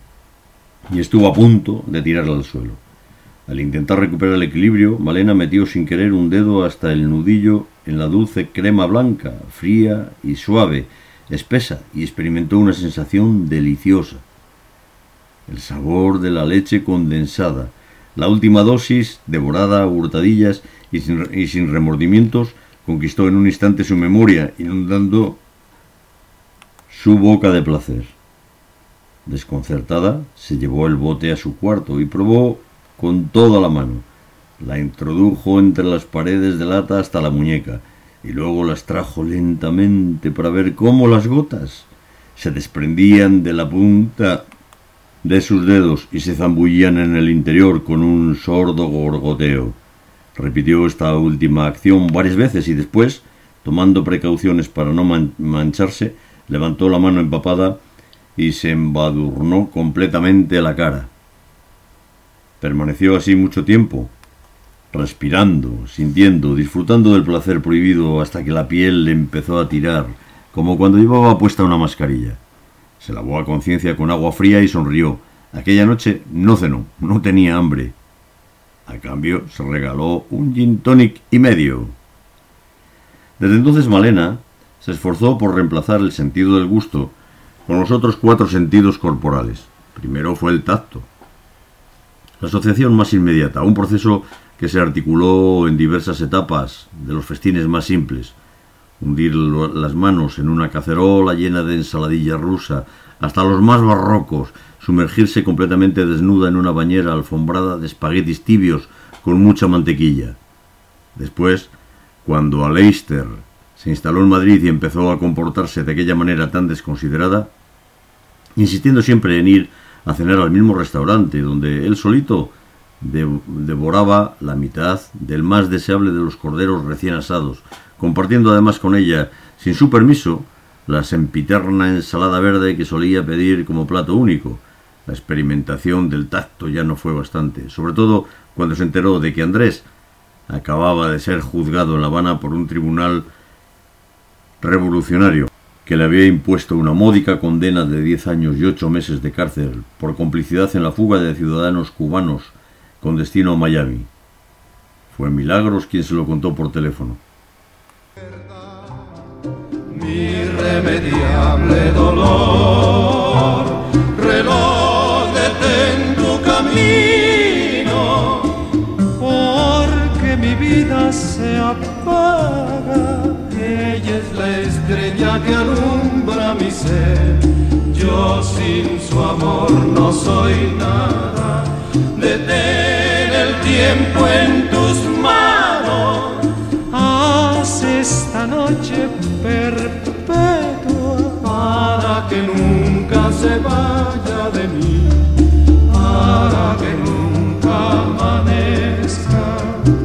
y estuvo a punto de tirarla al suelo. Al intentar recuperar el equilibrio, Malena metió sin querer un dedo hasta el nudillo en la dulce crema blanca, fría y suave, espesa, y experimentó una sensación deliciosa. El sabor de la leche condensada, la última dosis, devorada a hurtadillas y sin, y sin remordimientos, conquistó en un instante su memoria, inundando su boca de placer. Desconcertada, se llevó el bote a su cuarto y probó con toda la mano. La introdujo entre las paredes de lata hasta la muñeca y luego la extrajo lentamente para ver cómo las gotas se desprendían de la punta de sus dedos y se zambullían en el interior con un sordo gorgoteo. Repitió esta última acción varias veces y después, tomando precauciones para no man- mancharse, levantó la mano empapada y se embadurnó completamente la cara. Permaneció así mucho tiempo, respirando, sintiendo, disfrutando del placer prohibido hasta que la piel le empezó a tirar, como cuando llevaba puesta una mascarilla. Se lavó a conciencia con agua fría y sonrió. Aquella noche no cenó, no tenía hambre. A cambio, se regaló un gin tonic y medio. Desde entonces Malena se esforzó por reemplazar el sentido del gusto con los otros cuatro sentidos corporales. Primero fue el tacto, la asociación más inmediata, un proceso que se articuló en diversas etapas, de los festines más simples, hundir las manos en una cacerola llena de ensaladilla rusa, hasta los más barrocos, sumergirse completamente desnuda en una bañera alfombrada de espaguetis tibios con mucha mantequilla. Después, cuando Alister se instaló en Madrid y empezó a comportarse de aquella manera tan desconsiderada, insistiendo siempre en ir a cenar al mismo restaurante, donde él solito de- devoraba la mitad del más deseable de los corderos recién asados, compartiendo además con ella, sin su permiso, la sempiterna ensalada verde que solía pedir como plato único. La experimentación del tacto ya no fue bastante, sobre todo cuando se enteró de que Andrés acababa de ser juzgado en La Habana por un tribunal revolucionario que le había impuesto una módica condena de diez años y ocho meses de cárcel por complicidad en la fuga de ciudadanos cubanos con destino a Miami. Fue Milagros quien se lo contó por teléfono. Mi irremediable dolor, reloj, detén tu camino, porque mi vida se apaga. Ella es la estrella que alumbra mi ser, yo sin su amor no soy nada. Detén el tiempo en tus manos, haz esta noche perpetua para que nunca se vaya de mí, para que nunca amanezca.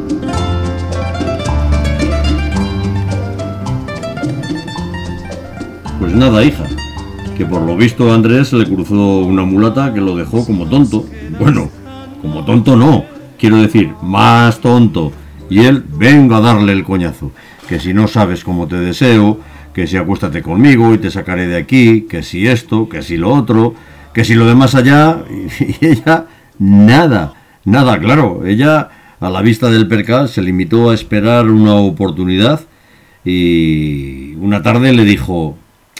Pues nada, hija, que por lo visto a Andrés se le cruzó una mulata que lo dejó como tonto. Bueno, como tonto no, quiero decir, más tonto. Y él, venga a darle el coñazo, que si no sabes cómo te deseo, que si acuéstate conmigo y te sacaré de aquí, que si esto, que si lo otro, que si lo de más allá, y ella, nada, nada, claro, ella a la vista del percal se limitó a esperar una oportunidad y una tarde le dijo: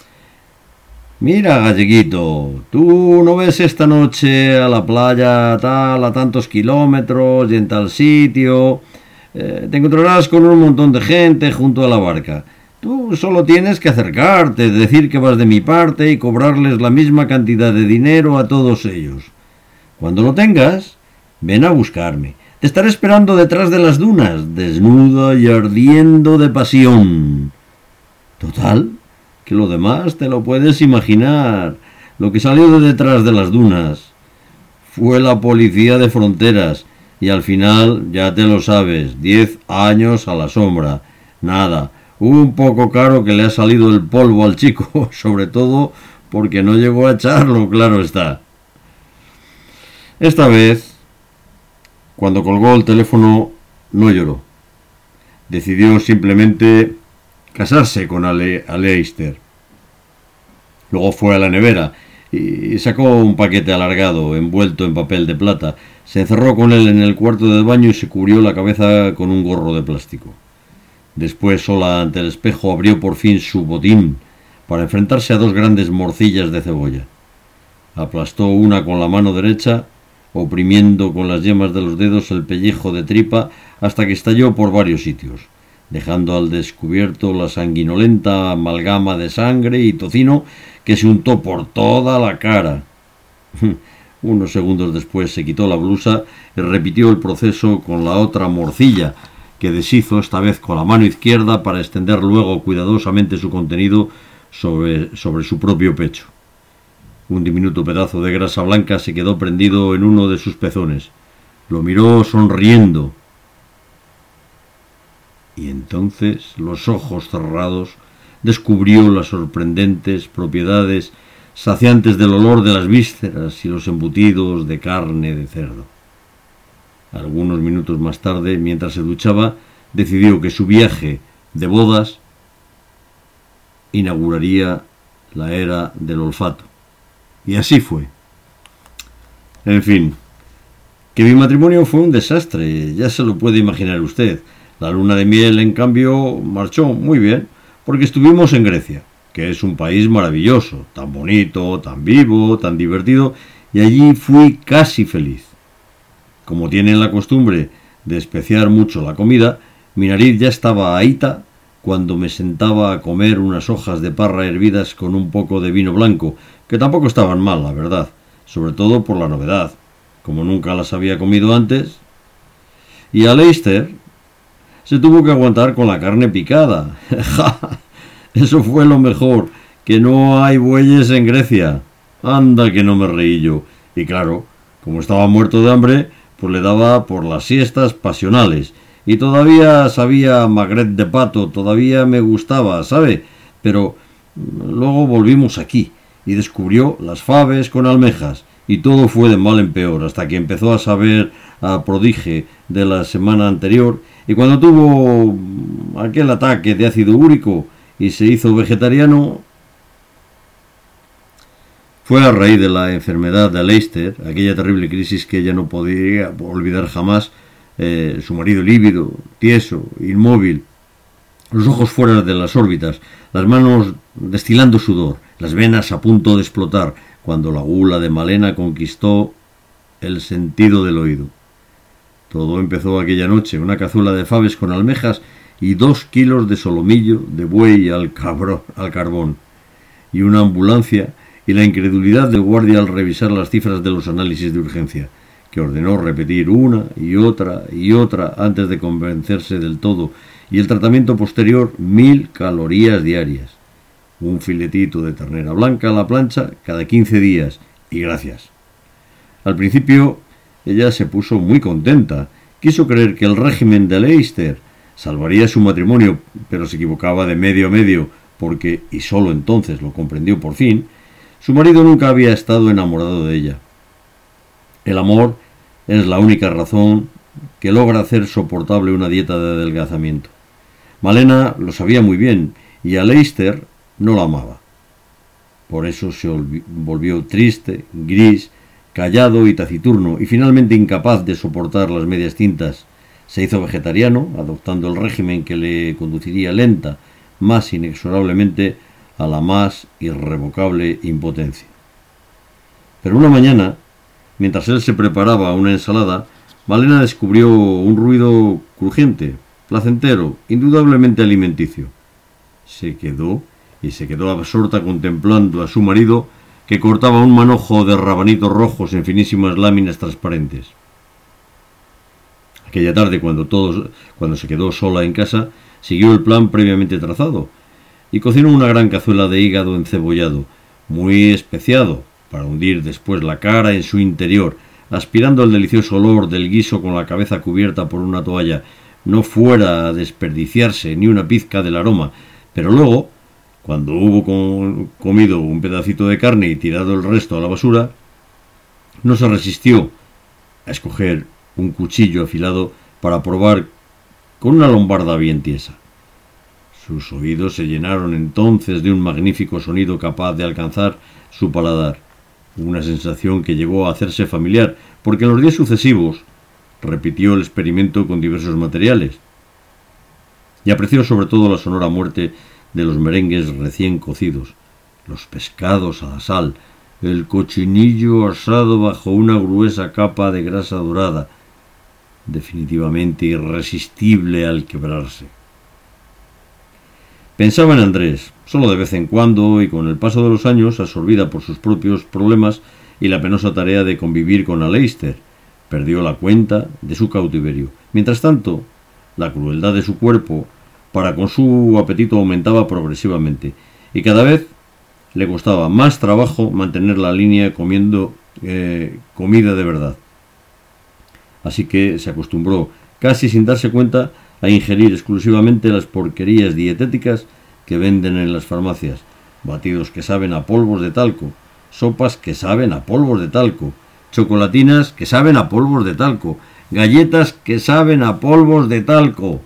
mira, galleguito, tú no ves esta noche a la playa tal, a tantos kilómetros y en tal sitio, eh, te encontrarás con un montón de gente junto a la barca. Tú solo tienes que acercarte, decir que vas de mi parte y cobrarles la misma cantidad de dinero a todos ellos. Cuando lo tengas, ven a buscarme. Te estaré esperando detrás de las dunas, desnuda y ardiendo de pasión. Total, que lo demás te lo puedes imaginar. Lo que salió de detrás de las dunas fue la policía de fronteras y al final, ya te lo sabes, diez años a la sombra. Nada, un poco caro que le ha salido el polvo al chico, sobre todo porque no llegó a echarlo, claro está. Esta vez, cuando colgó el teléfono, no lloró. Decidió simplemente casarse con Ale, Aleister. Luego fue a la nevera y sacó un paquete alargado, envuelto en papel de plata. Se encerró con él en el cuarto del baño y se cubrió la cabeza con un gorro de plástico. Después, sola ante el espejo, abrió por fin su botín para enfrentarse a dos grandes morcillas de cebolla. Aplastó una con la mano derecha, oprimiendo con las yemas de los dedos el pellejo de tripa hasta que estalló por varios sitios, dejando al descubierto la sanguinolenta amalgama de sangre y tocino que se untó por toda la cara. Unos segundos después se quitó la blusa y repitió el proceso con la otra morcilla, que deshizo esta vez con la mano izquierda para extender luego cuidadosamente su contenido sobre, sobre su propio pecho. Un diminuto pedazo de grasa blanca se quedó prendido en uno de sus pezones. Lo miró sonriendo. Y entonces, los ojos cerrados, descubrió las sorprendentes propiedades saciantes del olor de las vísceras y los embutidos de carne de cerdo. Algunos minutos más tarde, mientras se duchaba, decidió que su viaje de bodas inauguraría la era del olfato. Y así fue. En fin, que mi matrimonio fue un desastre, ya se lo puede imaginar usted. La luna de miel, en cambio, marchó muy bien, porque estuvimos en Grecia, que es un país maravilloso, tan bonito, tan vivo, tan divertido, y allí fui casi feliz. Como tienen la costumbre de especiar mucho la comida, mi nariz ya estaba ahita cuando me sentaba a comer unas hojas de parra hervidas con un poco de vino blanco, que tampoco estaban mal, la verdad, sobre todo por la novedad, como nunca las había comido antes. Y Aleister se tuvo que aguantar con la carne picada. Eso fue lo mejor, que no hay bueyes en Grecia. Anda que no me reí yo. Y claro, como estaba muerto de hambre, pues le daba por las siestas pasionales. Y todavía sabía magret de pato, todavía me gustaba, ¿sabe? Pero luego volvimos aquí y descubrió las faves con almejas. Y todo fue de mal en peor, hasta que empezó a saber a prodige de la semana anterior. Y cuando tuvo aquel ataque de ácido úrico y se hizo vegetariano, Fue a raíz de la enfermedad de Leicester, aquella terrible crisis que ella no podía olvidar jamás, eh, su marido lívido, tieso, inmóvil, los ojos fuera de las órbitas, las manos destilando sudor, las venas a punto de explotar, cuando la gula de Malena conquistó el sentido del oído. Todo empezó aquella noche, una cazuela de faves con almejas y dos kilos de solomillo de buey al, cabro, al carbón, y una ambulancia y la incredulidad del guardia al revisar las cifras de los análisis de urgencia, que ordenó repetir una y otra y otra antes de convencerse del todo, y el tratamiento posterior, mil calorías diarias. Un filetito de ternera blanca a la plancha cada quince días, y gracias. Al principio ella se puso muy contenta, quiso creer que el régimen de Leicester salvaría su matrimonio, pero se equivocaba de medio a medio, porque, y sólo entonces lo comprendió por fin, su marido nunca había estado enamorado de ella. El amor es la única razón que logra hacer soportable una dieta de adelgazamiento. Malena lo sabía muy bien, y a Leicester no la amaba. Por eso se volvió triste, gris, callado y taciturno, y finalmente incapaz de soportar las medias tintas. Se hizo vegetariano, adoptando el régimen que le conduciría lenta, más inexorablemente, a la más irrevocable impotencia. Pero una mañana, mientras él se preparaba una ensalada, Malena descubrió un ruido crujiente, placentero, indudablemente alimenticio. Se quedó y se quedó absorta contemplando a su marido, que cortaba un manojo de rabanitos rojos en finísimas láminas transparentes. Aquella tarde, cuando, todos, cuando se quedó sola en casa, siguió el plan previamente trazado y cocinó una gran cazuela de hígado encebollado, muy especiado, para hundir después la cara en su interior, aspirando el delicioso olor del guiso con la cabeza cubierta por una toalla. No fuera a desperdiciarse ni una pizca del aroma, pero luego, cuando hubo con, comido un pedacito de carne y tirado el resto a la basura, no se resistió a escoger un cuchillo afilado para probar con una lombarda bien tiesa. Sus oídos se llenaron entonces de un magnífico sonido capaz de alcanzar su paladar, una sensación que llegó a hacerse familiar, porque en los días sucesivos repitió el experimento con diversos materiales, y apreció sobre todo la sonora muerte de los merengues recién cocidos, los pescados a la sal, el cochinillo asado bajo una gruesa capa de grasa dorada, definitivamente irresistible al quebrarse. Pensaba en Andrés, solo de vez en cuando, y con el paso de los años, absorbida por sus propios problemas y la penosa tarea de convivir con Leicester, perdió la cuenta de su cautiverio. Mientras tanto, la crueldad de su cuerpo para con su apetito aumentaba progresivamente, y cada vez le costaba más trabajo mantener la línea comiendo eh, comida de verdad. Así que se acostumbró, casi sin darse cuenta, a ingerir exclusivamente las porquerías dietéticas que venden en las farmacias, batidos que saben a polvos de talco, sopas que saben a polvos de talco, chocolatinas que saben a polvos de talco, galletas que saben a polvos de talco.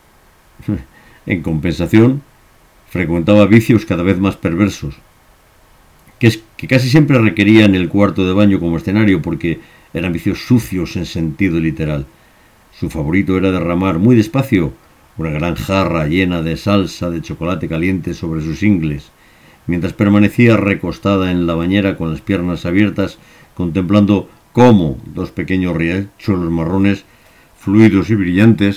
En compensación, frecuentaba vicios cada vez más perversos, que, es, que casi siempre requerían el cuarto de baño como escenario, porque eran vicios sucios en sentido literal. Su favorito era derramar muy despacio una gran jarra llena de salsa de chocolate caliente sobre sus ingles, mientras permanecía recostada en la bañera con las piernas abiertas, contemplando cómo dos pequeños riachuelos marrones, fluidos y brillantes,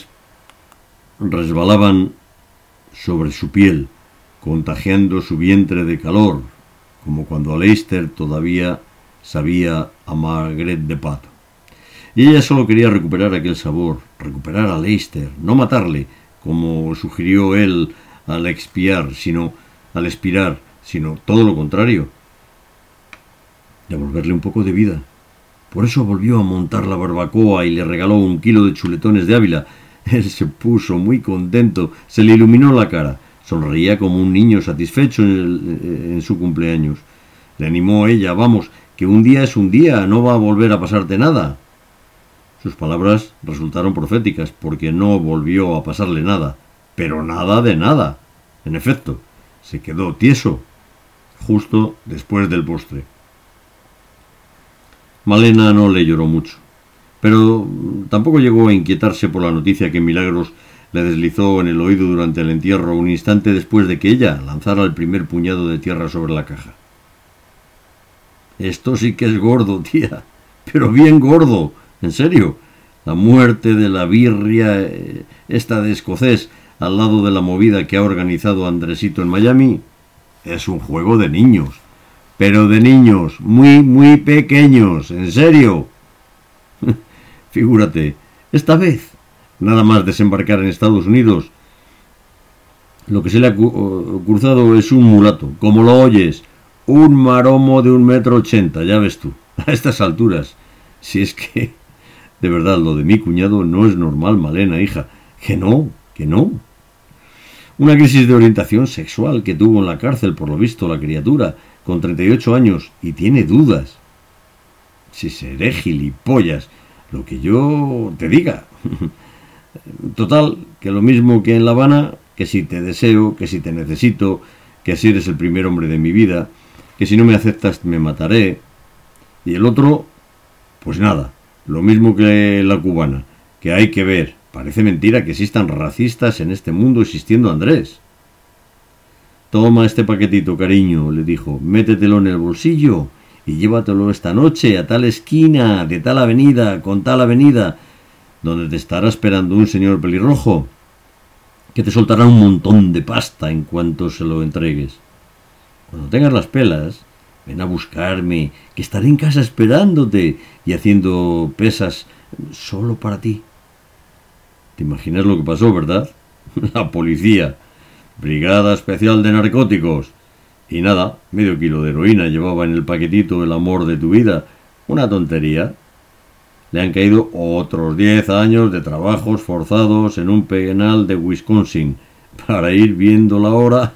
resbalaban sobre su piel, contagiando su vientre de calor, como cuando Leicester todavía sabía a Margaret de pato. Y ella solo quería recuperar aquel sabor, recuperar a Leicester, no matarle, como sugirió él al expiar, sino al expirar, sino todo lo contrario, devolverle un poco de vida. Por eso volvió a montar la barbacoa y le regaló un kilo de chuletones de Ávila. Él se puso muy contento, se le iluminó la cara, sonreía como un niño satisfecho en, el, en su cumpleaños. Le animó a ella: vamos, que un día es un día, no va a volver a pasarte nada. Sus palabras resultaron proféticas, porque no volvió a pasarle nada, pero nada de nada. En efecto, se quedó tieso, justo después del postre. Malena no le lloró mucho, pero tampoco llegó a inquietarse por la noticia que Milagros le deslizó en el oído durante el entierro un instante después de que ella lanzara el primer puñado de tierra sobre la caja. Esto sí que es gordo, tía, pero bien gordo, en serio. La muerte de la birria eh, esta de escocés al lado de la movida que ha organizado Andresito en Miami es un juego de niños, pero de niños muy, muy pequeños, en serio. Figúrate, esta vez, nada más desembarcar en Estados Unidos, lo que se le ha cruzado es un mulato, como lo oyes, un maromo de un metro ochenta, ya ves tú, a estas alturas. Si es que, de verdad, lo de mi cuñado no es normal, Malena, hija, que no, que no. Una crisis de orientación sexual que tuvo en la cárcel, por lo visto, la criatura, con treinta y ocho años, y tiene dudas. Si seré gilipollas, lo que yo te diga. Total, que lo mismo que en La Habana, que si te deseo, que si te necesito, que si eres el primer hombre de mi vida, que si no me aceptas me mataré. Y el otro, pues nada, lo mismo que la cubana, que hay que ver. Parece mentira que existan racistas en este mundo existiendo Andrés. Toma este paquetito, cariño, le dijo, métetelo en el bolsillo y llévatelo esta noche a tal esquina, de tal avenida, con tal avenida, donde te estará esperando un señor pelirrojo, que te soltará un montón de pasta en cuanto se lo entregues. Cuando tengas las pelas, ven a buscarme, que estaré en casa esperándote y haciendo pesas solo para ti. ¿Te imaginas lo que pasó, verdad? La policía, Brigada Especial de Narcóticos. Y nada, medio kilo de heroína llevaba en el paquetito el amor de tu vida. Una tontería. Le han caído otros diez años de trabajos forzados en un penal de Wisconsin para ir viendo la hora.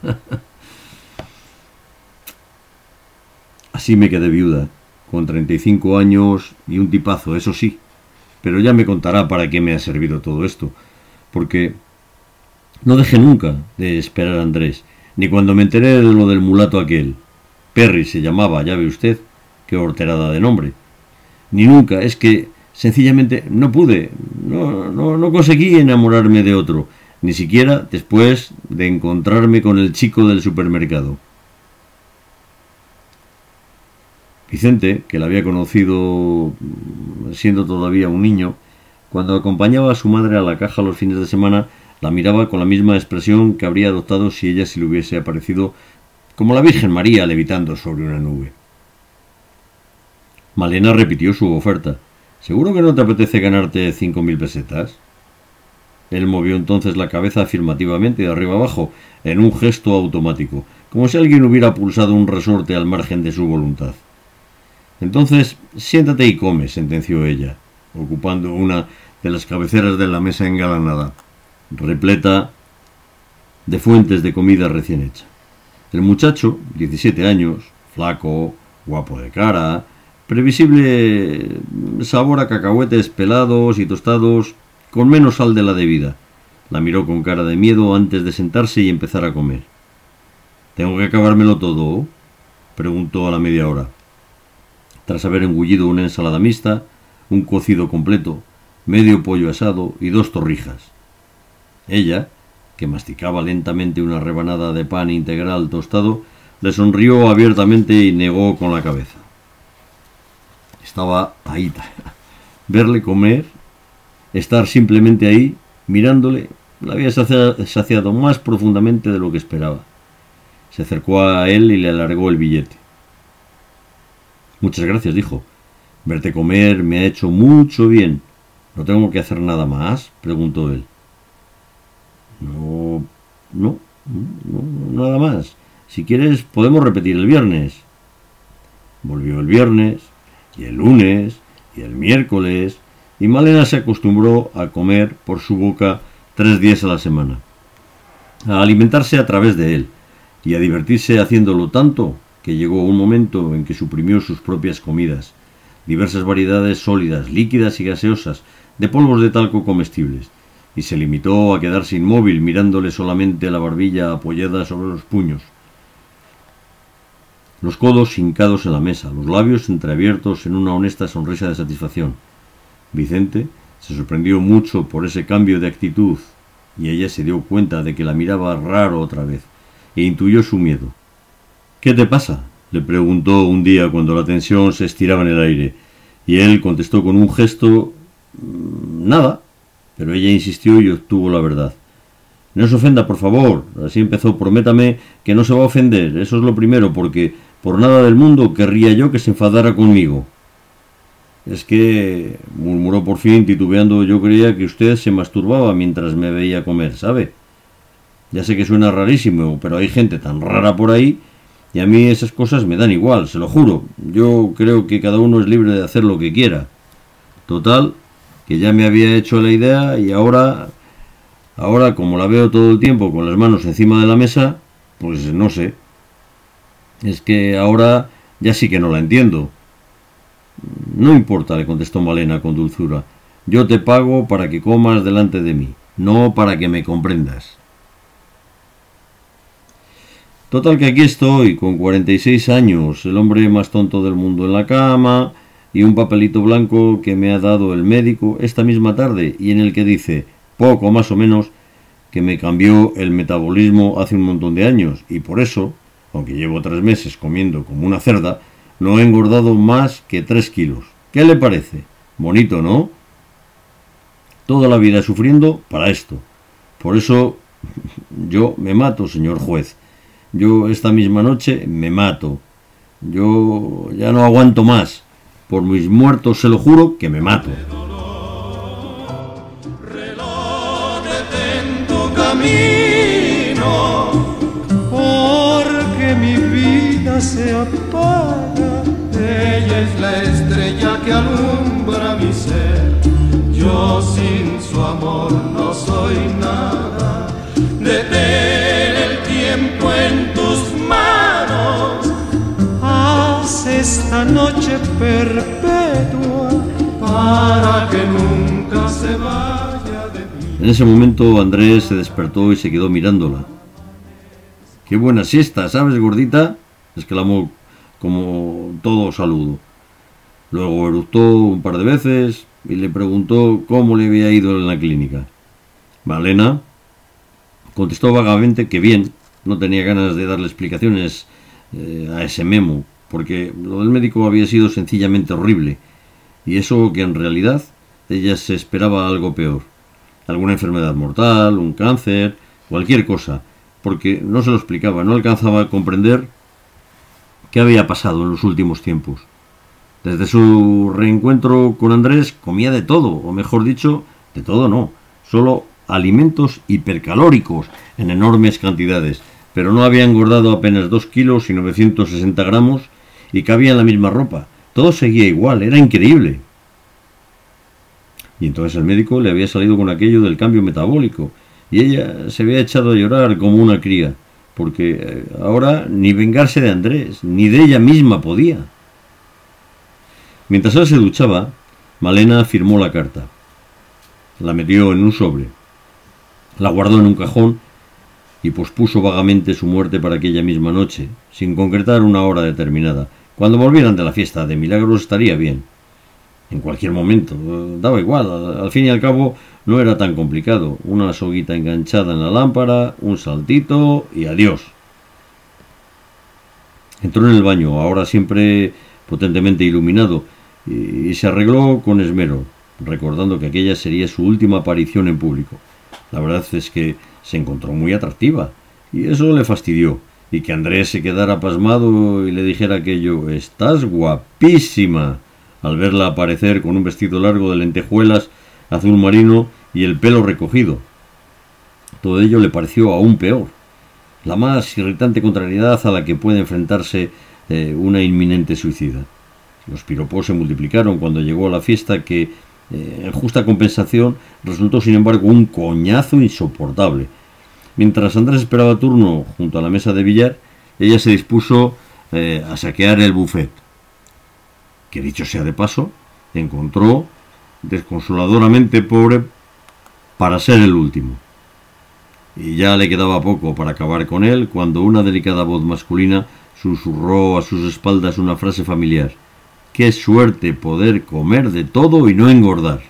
Así me quedé viuda, con treinta y cinco años y un tipazo, eso sí. Pero ya me contará para qué me ha servido todo esto, porque no dejé nunca de esperar a Andrés, ni cuando me enteré de lo del mulato aquel. Perry se llamaba, ya ve usted, qué horterada de nombre. Ni nunca, es que sencillamente no pude, no, no, no conseguí enamorarme de otro, ni siquiera después de encontrarme con el chico del supermercado. Vicente, que la había conocido siendo todavía un niño, cuando acompañaba a su madre a la caja los fines de semana, la miraba con la misma expresión que habría adoptado si ella se le hubiese aparecido como la Virgen María levitando sobre una nube. Malena repitió su oferta. ¿Seguro que no te apetece ganarte cinco mil pesetas? Él movió entonces la cabeza afirmativamente de arriba abajo, en un gesto automático, como si alguien hubiera pulsado un resorte al margen de su voluntad. Entonces, siéntate y come, sentenció ella, ocupando una de las cabeceras de la mesa engalanada, repleta de fuentes de comida recién hecha. El muchacho, diecisiete años, flaco, guapo de cara, previsible sabor a cacahuetes pelados y tostados, con menos sal de la debida, la miró con cara de miedo antes de sentarse y empezar a comer. ¿Tengo que acabármelo todo?, preguntó a la media hora. Tras haber engullido una ensalada mixta, un cocido completo, medio pollo asado y dos torrijas. Ella, que masticaba lentamente una rebanada de pan integral tostado, le sonrió abiertamente y negó con la cabeza. Estaba ahí. Verle comer, estar simplemente ahí, mirándole, la había saciado más profundamente de lo que esperaba. Se acercó a él y le alargó el billete. Muchas gracias, dijo. Verte comer me ha hecho mucho bien. ¿No tengo que hacer nada más?, preguntó él. No, no, no, nada más. Si quieres, podemos repetir el viernes. Volvió el viernes, y el lunes, y el miércoles, y Malena se acostumbró a comer por su boca tres días a la semana, a alimentarse a través de él, y a divertirse haciéndolo tanto que llegó un momento en que suprimió sus propias comidas, diversas variedades sólidas, líquidas y gaseosas, de polvos de talco comestibles, y se limitó a quedarse inmóvil mirándole solamente la barbilla apoyada sobre los puños. los codos hincados en la mesa, los labios entreabiertos en una honesta sonrisa de satisfacción. Vicente se sorprendió mucho por ese cambio de actitud y ella se dio cuenta de que la miraba raro otra vez e intuyó su miedo. «¿Qué te pasa?», le preguntó un día cuando la tensión se estiraba en el aire, y él contestó con un gesto «nada», pero ella insistió y obtuvo la verdad. «No se ofenda, por favor», así empezó, «prométame que no se va a ofender, eso es lo primero, porque por nada del mundo querría yo que se enfadara conmigo». «Es que», murmuró por fin, titubeando, «yo creía que usted se masturbaba mientras me veía comer, ¿sabe? Ya sé que suena rarísimo, pero hay gente tan rara por ahí, y a mí esas cosas me dan igual, se lo juro. Yo creo que cada uno es libre de hacer lo que quiera. Total, que ya me había hecho la idea y ahora, ahora como la veo todo el tiempo con las manos encima de la mesa, pues no sé. Es que ahora ya sí que no la entiendo». «No importa», le contestó Malena con dulzura. «Yo te pago para que comas delante de mí, no para que me comprendas». Total que aquí estoy, con cuarenta y seis años, el hombre más tonto del mundo en la cama, y un papelito blanco que me ha dado el médico esta misma tarde, y en el que dice, poco más o menos, que me cambió el metabolismo hace un montón de años, y por eso, aunque llevo tres meses comiendo como una cerda, no he engordado más que tres kilos. ¿Qué le parece? Bonito, ¿no? Toda la vida sufriendo para esto. Por eso yo me mato, señor juez. Yo esta misma noche me mato. Yo ya no aguanto más. Por mis muertos se lo juro que me mato. Reloj, detén tu camino, porque mi vida se apaga. ella es la estrella que alumbra mi ser. Yo sin su amor no soy nada. Detén el tiempo en tus manos. Haz esta noche perpetua para que nunca se vaya de mí. En ese momento Andrés se despertó y se quedó mirándola. «Qué buena siesta, ¿sabes, gordita?», exclamó como todo saludo. Luego eructó un par de veces y le preguntó cómo le había ido en la clínica. Malena contestó vagamente que bien, no tenía ganas de darle explicaciones eh, a ese memo, porque lo del médico había sido sencillamente horrible, y eso que en realidad ella se esperaba algo peor, alguna enfermedad mortal, un cáncer, cualquier cosa, porque no se lo explicaba, no alcanzaba a comprender qué había pasado en los últimos tiempos. Desde su reencuentro con Andrés comía de todo, o mejor dicho, de todo no, solo alimentos hipercalóricos en enormes cantidades, pero no había engordado apenas dos kilos y novecientos sesenta gramos y cabía en la misma ropa. Todo seguía igual, era increíble. Y entonces el médico le había salido con aquello del cambio metabólico y ella se había echado a llorar como una cría, porque ahora ni vengarse de Andrés, ni de ella misma podía. Mientras él se duchaba, Malena firmó la carta. La metió en un sobre, la guardó en un cajón y pospuso vagamente su muerte para aquella misma noche, sin concretar una hora determinada. Cuando volvieran de la fiesta de Milagros estaría bien. En cualquier momento, daba igual, al, al fin y al cabo no era tan complicado. Una soguita enganchada en la lámpara, un saltito y adiós. Entró en el baño, ahora siempre potentemente iluminado, y, y se arregló con esmero, recordando que aquella sería su última aparición en público. La verdad es que se encontró muy atractiva, y eso le fastidió, y que Andrés se quedara pasmado y le dijera aquello, «Estás guapísima», al verla aparecer con un vestido largo de lentejuelas, azul marino y el pelo recogido. Todo ello le pareció aún peor, la más irritante contrariedad a la que puede enfrentarse eh, una inminente suicida. Los piropos se multiplicaron cuando llegó a la fiesta que, eh, en justa compensación, resultó sin embargo un coñazo insoportable. Mientras Andrés esperaba turno junto a la mesa de billar, ella se dispuso eh, a saquear el buffet, que dicho sea de paso, encontró desconsoladoramente pobre para ser el último. Y ya le quedaba poco para acabar con él cuando una delicada voz masculina susurró a sus espaldas una frase familiar. ¡Qué suerte poder comer de todo y no engordar!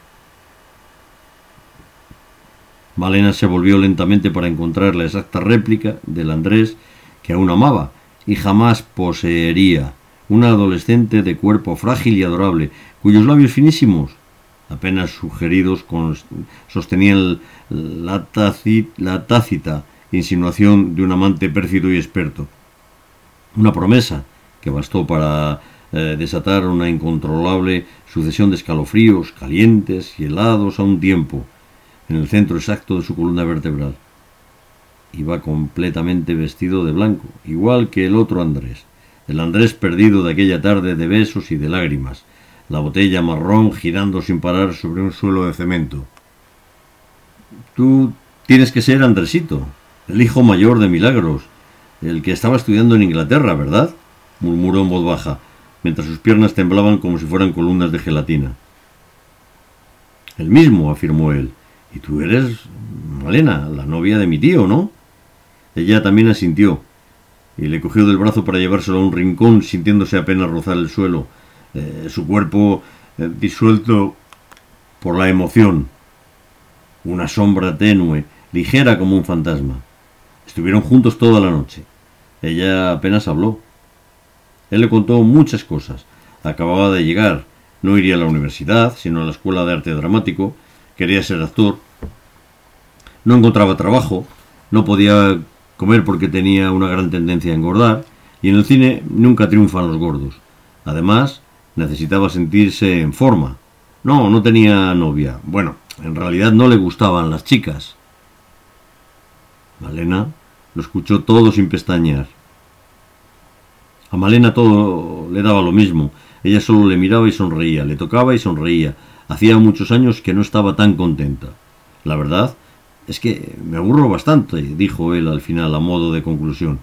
Malena se volvió lentamente para encontrar la exacta réplica del Andrés que aún amaba y jamás poseería, una adolescente de cuerpo frágil y adorable, cuyos labios finísimos, apenas sugeridos, con, sostenían la, tácit, la tácita insinuación de un amante pérfido y experto. Una promesa que bastó para eh, desatar una incontrolable sucesión de escalofríos calientes y helados a un tiempo, en el centro exacto de su columna vertebral. Iba completamente vestido de blanco, igual que el otro Andrés, el Andrés perdido de aquella tarde de besos y de lágrimas, la botella marrón girando sin parar sobre un suelo de cemento. Tú tienes que ser Andresito, el hijo mayor de Milagros, el que estaba estudiando en Inglaterra, ¿verdad?, murmuró en voz baja, mientras sus piernas temblaban como si fueran columnas de gelatina. El mismo, afirmó él. Y tú eres Malena, la novia de mi tío, ¿no? Ella también asintió, y le cogió del brazo para llevárselo a un rincón, sintiéndose apenas rozar el suelo, eh, su cuerpo eh, disuelto por la emoción. Una sombra tenue, ligera como un fantasma. Estuvieron juntos toda la noche. Ella apenas habló. Él le contó muchas cosas. Acababa de llegar, no iría a la universidad, sino a la escuela de arte dramático, quería ser actor, no encontraba trabajo, no podía comer porque tenía una gran tendencia a engordar, y en el cine nunca triunfan los gordos. Además, necesitaba sentirse en forma. No, no tenía novia. Bueno, en realidad no le gustaban las chicas. Malena lo escuchó todo sin pestañear. A Malena todo le daba lo mismo. Ella solo le miraba y sonreía, le tocaba y sonreía. Hacía muchos años que no estaba tan contenta. La verdad es que me aburro bastante, dijo él al final a modo de conclusión.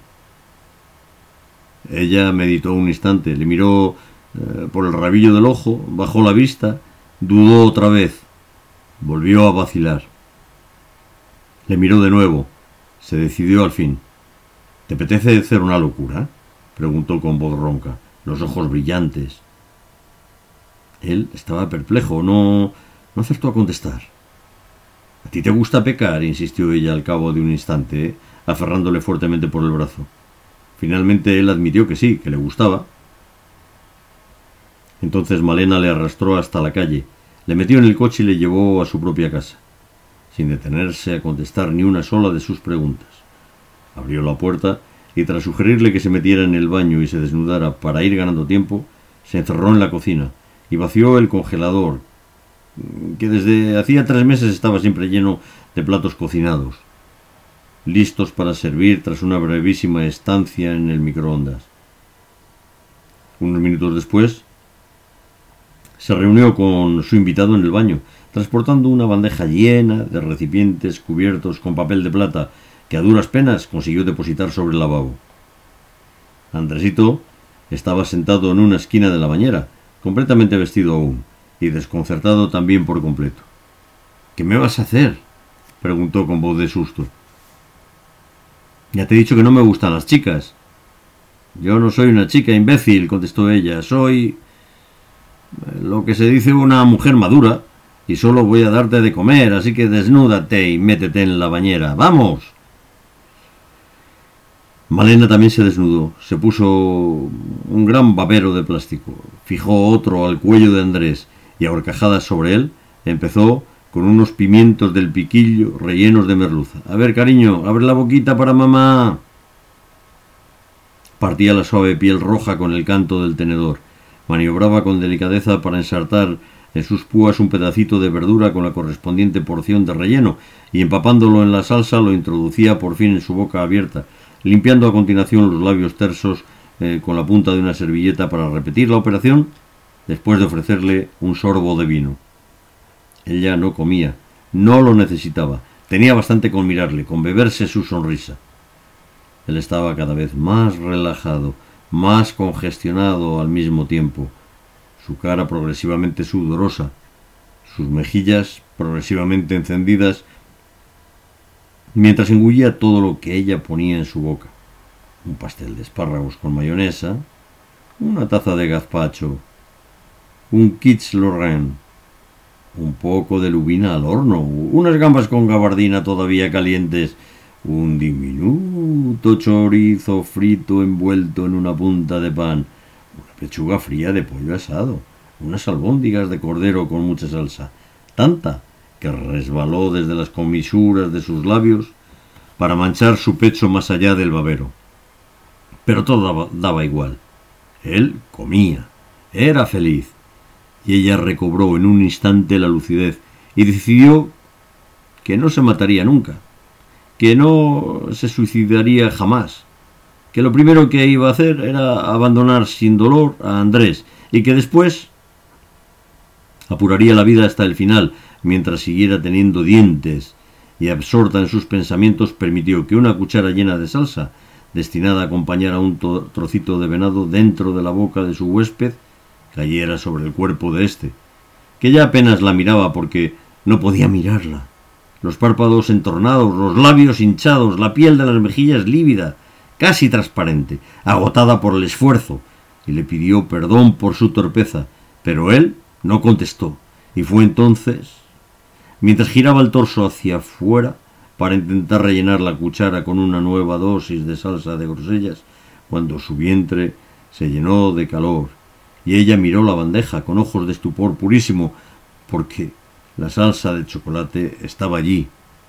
Ella meditó un instante, le miró eh, por el rabillo del ojo, bajó la vista, dudó otra vez, volvió a vacilar. Le miró de nuevo, se decidió al fin. ¿Te apetece hacer una locura?, preguntó con voz ronca, los ojos brillantes. Él estaba perplejo, no, no acertó a contestar. ¿A ti te gusta pecar?, insistió ella al cabo de un instante, ¿eh? aferrándole fuertemente por el brazo. Finalmente él admitió que sí, que le gustaba. Entonces Malena le arrastró hasta la calle, le metió en el coche y le llevó a su propia casa, sin detenerse a contestar ni una sola de sus preguntas. Abrió la puerta y tras sugerirle que se metiera en el baño y se desnudara para ir ganando tiempo, se encerró en la cocina y vació el congelador, que desde hacía tres meses estaba siempre lleno de platos cocinados, listos para servir tras una brevísima estancia en el microondas. Unos minutos después, se reunió con su invitado en el baño, transportando una bandeja llena de recipientes cubiertos con papel de plata que a duras penas consiguió depositar sobre el lavabo. Andresito estaba sentado en una esquina de la bañera, completamente vestido aún, y desconcertado también por completo. ¿Qué me vas a hacer?, preguntó con voz de susto. Ya te he dicho que no me gustan las chicas. Yo no soy una chica, imbécil, contestó ella. Soy lo que se dice una mujer madura, y solo voy a darte de comer, así que desnúdate y métete en la bañera. ¡Vamos! Malena también se desnudó, se puso un gran babero de plástico, fijó otro al cuello de Andrés y a horcajadas sobre él empezó con unos pimientos del piquillo rellenos de merluza. A ver, cariño, abre la boquita para mamá. Partía la suave piel roja con el canto del tenedor, maniobraba con delicadeza para ensartar en sus púas un pedacito de verdura con la correspondiente porción de relleno y empapándolo en la salsa lo introducía por fin en su boca abierta, limpiando a continuación los labios tersos eh, con la punta de una servilleta para repetir la operación después de ofrecerle un sorbo de vino. Ella no comía, no lo necesitaba, tenía bastante con mirarle, con beberse su sonrisa. Él estaba cada vez más relajado, más congestionado al mismo tiempo, su cara progresivamente sudorosa, sus mejillas progresivamente encendidas, mientras engullía todo lo que ella ponía en su boca. un pastel de espárragos con mayonesa, una taza de gazpacho, un quiche lorraine, un poco de lubina al horno, unas gambas con gabardina todavía calientes, un diminuto chorizo frito envuelto en una punta de pan, una pechuga fría de pollo asado, unas albóndigas de cordero con mucha salsa, tanta que resbaló desde las comisuras de sus labios para manchar su pecho más allá del babero. Pero todo daba, daba igual. Él comía, era feliz, y ella recobró en un instante la lucidez y decidió que no se mataría nunca, que no se suicidaría jamás, que lo primero que iba a hacer era abandonar sin dolor a Andrés y que después apuraría la vida hasta el final, mientras siguiera teniendo dientes, y absorta en sus pensamientos permitió que una cuchara llena de salsa, destinada a acompañar a un trocito de venado dentro de la boca de su huésped, cayera sobre el cuerpo de éste, que ya apenas la miraba porque no podía mirarla. Los párpados entornados, los labios hinchados, la piel de las mejillas lívida, casi transparente, agotada por el esfuerzo, y le pidió perdón por su torpeza, pero él no contestó, y fue entonces, mientras giraba el torso hacia afuera para intentar rellenar la cuchara con una nueva dosis de salsa de grosellas, cuando su vientre se llenó de calor, y ella miró la bandeja con ojos de estupor purísimo, porque la salsa de chocolate estaba allí,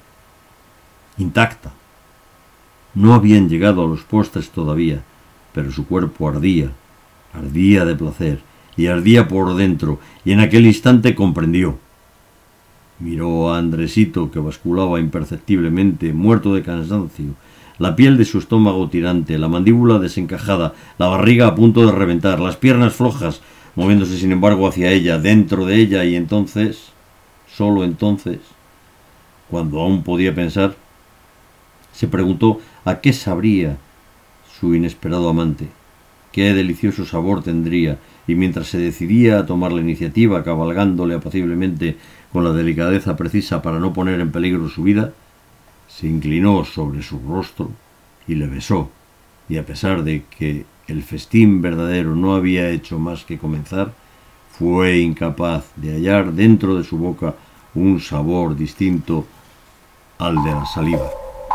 intacta. No habían llegado a los postres todavía, pero su cuerpo ardía, ardía de placer, y ardía por dentro, y en aquel instante comprendió. Miró a Andresito, que basculaba imperceptiblemente, muerto de cansancio, la piel de su estómago tirante, la mandíbula desencajada, la barriga a punto de reventar, las piernas flojas, moviéndose sin embargo hacia ella, dentro de ella, y entonces, solo entonces, cuando aún podía pensar, se preguntó a qué sabría su inesperado amante, qué delicioso sabor tendría, y mientras se decidía a tomar la iniciativa, cabalgándole apaciblemente con la delicadeza precisa para no poner en peligro su vida, se inclinó sobre su rostro y le besó, y a pesar de que el festín verdadero no había hecho más que comenzar, fue incapaz de hallar dentro de su boca un sabor distinto al de la saliva.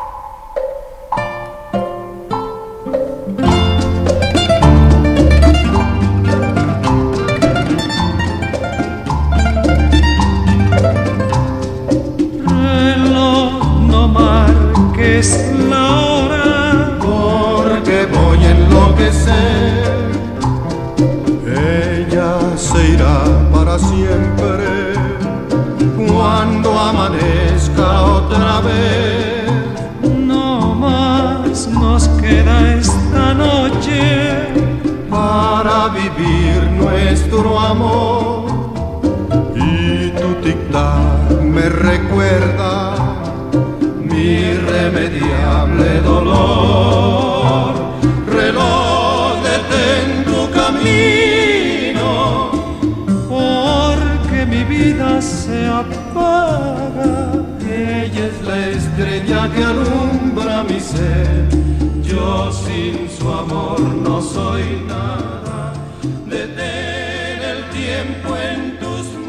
Es la hora, porque voy a enloquecer. Ella se irá para siempre cuando amanezca otra vez. No más nos queda esta noche para vivir nuestro amor. Y tu tic-tac me recuerda mi irremediable dolor. Reloj, detén tu camino, porque mi vida se apaga. Ella es la estrella que alumbra mi ser. Yo sin su amor no soy nada. Detén el tiempo en tus manos.